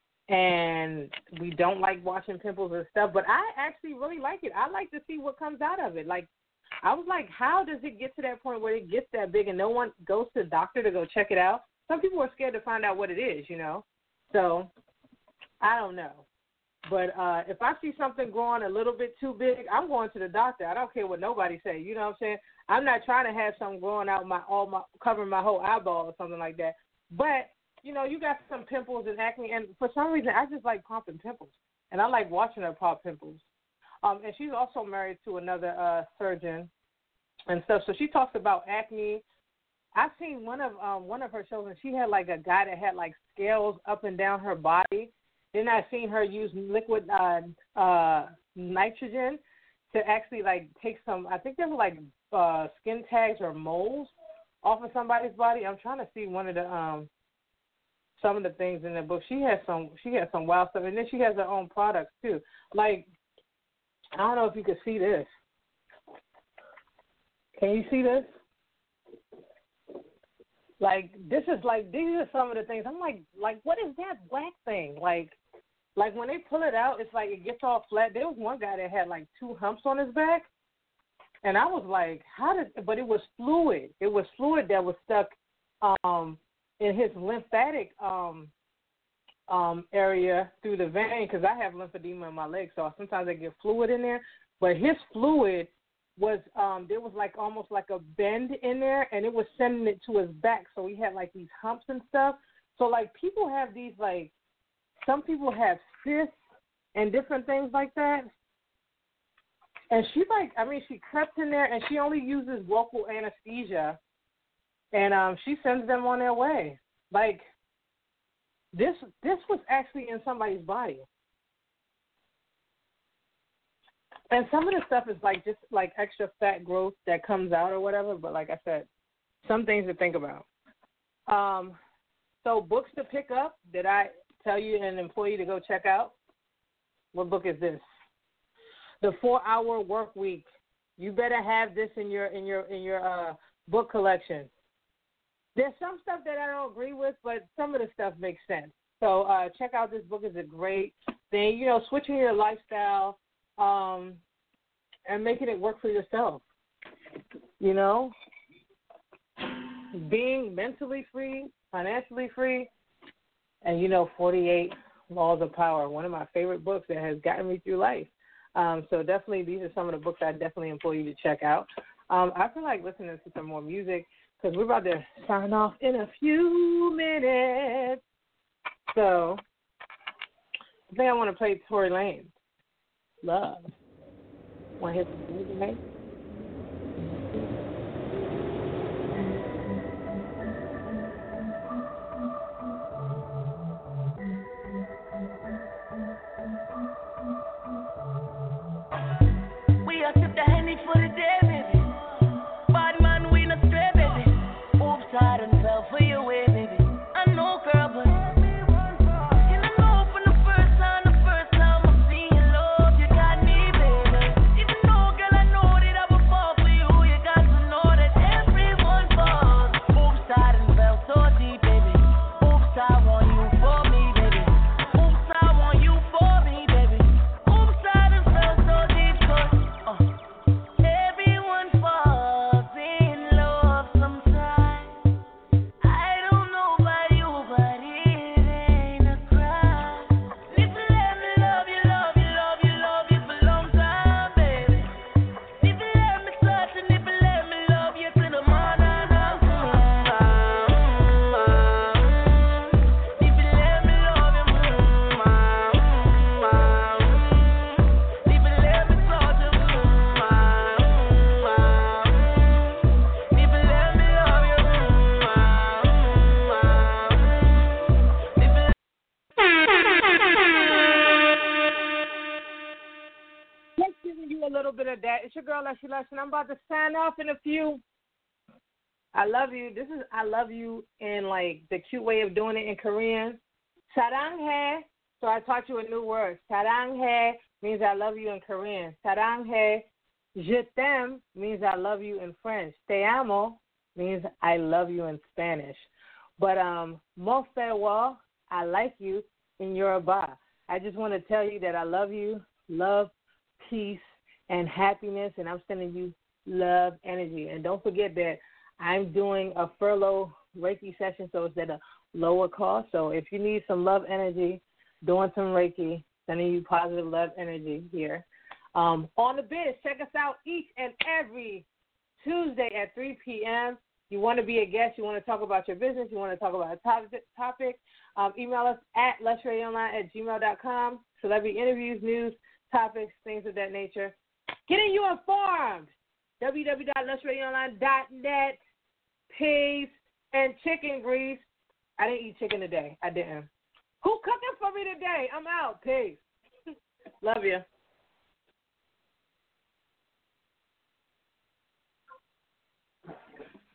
and we don't like watching pimples and stuff, but I actually really like it. I like to see what comes out of it. Like, I was like, how does it get to that point where it gets that big and no one goes to the doctor to go check it out? Some people are scared to find out what it is, you know. So I don't know. But uh, if I see something growing a little bit too big, I'm going to the doctor. I don't care what nobody say. You know what I'm saying? I'm not trying to have something growing out my all my covering my whole eyeball or something like that. But, you know, you got some pimples and acne, and for some reason I just like popping pimples. And I like watching her pop pimples. Um, and she's also married to another uh, surgeon and stuff. So she talks about acne. I've seen one of um, one of her shows, and she had like a guy that had like scales up and down her body. Then I've seen her use liquid uh, uh, nitrogen to actually like take some. I think there were like uh, skin tags or moles off of somebody's body. I'm trying to see one of the um, some of the things in the book. She has some. She has some wild stuff, and then she has her own products too. Like, I don't know if you could see this. Can you see this? Like, this is like, these are some of the things. I'm like, like, what is that black thing? Like, like when they pull it out, it's like it gets all flat. There was one guy that had like two humps on his back. And I was like, how did, but it was fluid. It was fluid that was stuck um, in his lymphatic um, um, area through the vein, because I have lymphedema in my legs, so sometimes I get fluid in there. But his fluid was, um, there was like almost like a bend in there, and it was sending it to his back, so he had like these humps and stuff. So like people have these like, some people have cysts and different things like that. And she like, I mean, she crept in there, and she only uses local anesthesia, and um, she sends them on their way. Like, this this was actually in somebody's body. And some of the stuff is like just like extra fat growth that comes out or whatever, but like I said, some things to think about. Um, so books to pick up that I tell you an employee to go check out. What book is this? The four-Hour Work Week. You better have this in your in your in your uh, book collection. There's some stuff that I don't agree with, but some of the stuff makes sense. So uh, check out this book. It's a great thing. You know, switching your lifestyle um, and making it work for yourself. You know, being mentally free, financially free, and, you know, forty-eight Laws of Power, one of my favorite books that has gotten me through life. Um, so definitely these are some of the books I definitely implore you to check out. Um, I feel like listening to some more music because we're about to sign off in a few minutes. So I think I want to play Tory Lanez. Love. Want to hear some music, mate? of that. It's your girl, Leslie Lesson. I'm about to sign off in a few. I love you. This is I love you in, like, the cute way of doing it in Korean. 사랑해. So I taught you a new word. 사랑해 means I love you in Korean. 사랑해. Je t'aime means I love you in French. Te amo means I love you in Spanish. But um, mo feiwa, I like you in Yoruba. I just want to tell you that I love you, love, peace, and happiness, and I'm sending you love energy. And don't forget that I'm doing a furlough Reiki session, so it's at a lower cost. So if you need some love energy, doing some Reiki, sending you positive love energy here. Um, on the Biz, check us out each and every Tuesday at three p.m. You want to be a guest, you want to talk about your business, you want to talk about a topic, topic um, email us at lesradioonline at gmail dot com. Celebrity interviews, news, topics, things of that nature. Getting you informed, w w w dot lesradioonline dot net. Peas and chicken grease. I didn't eat chicken today. I didn't. Who cooking for me today? I'm out. Peace. Love you.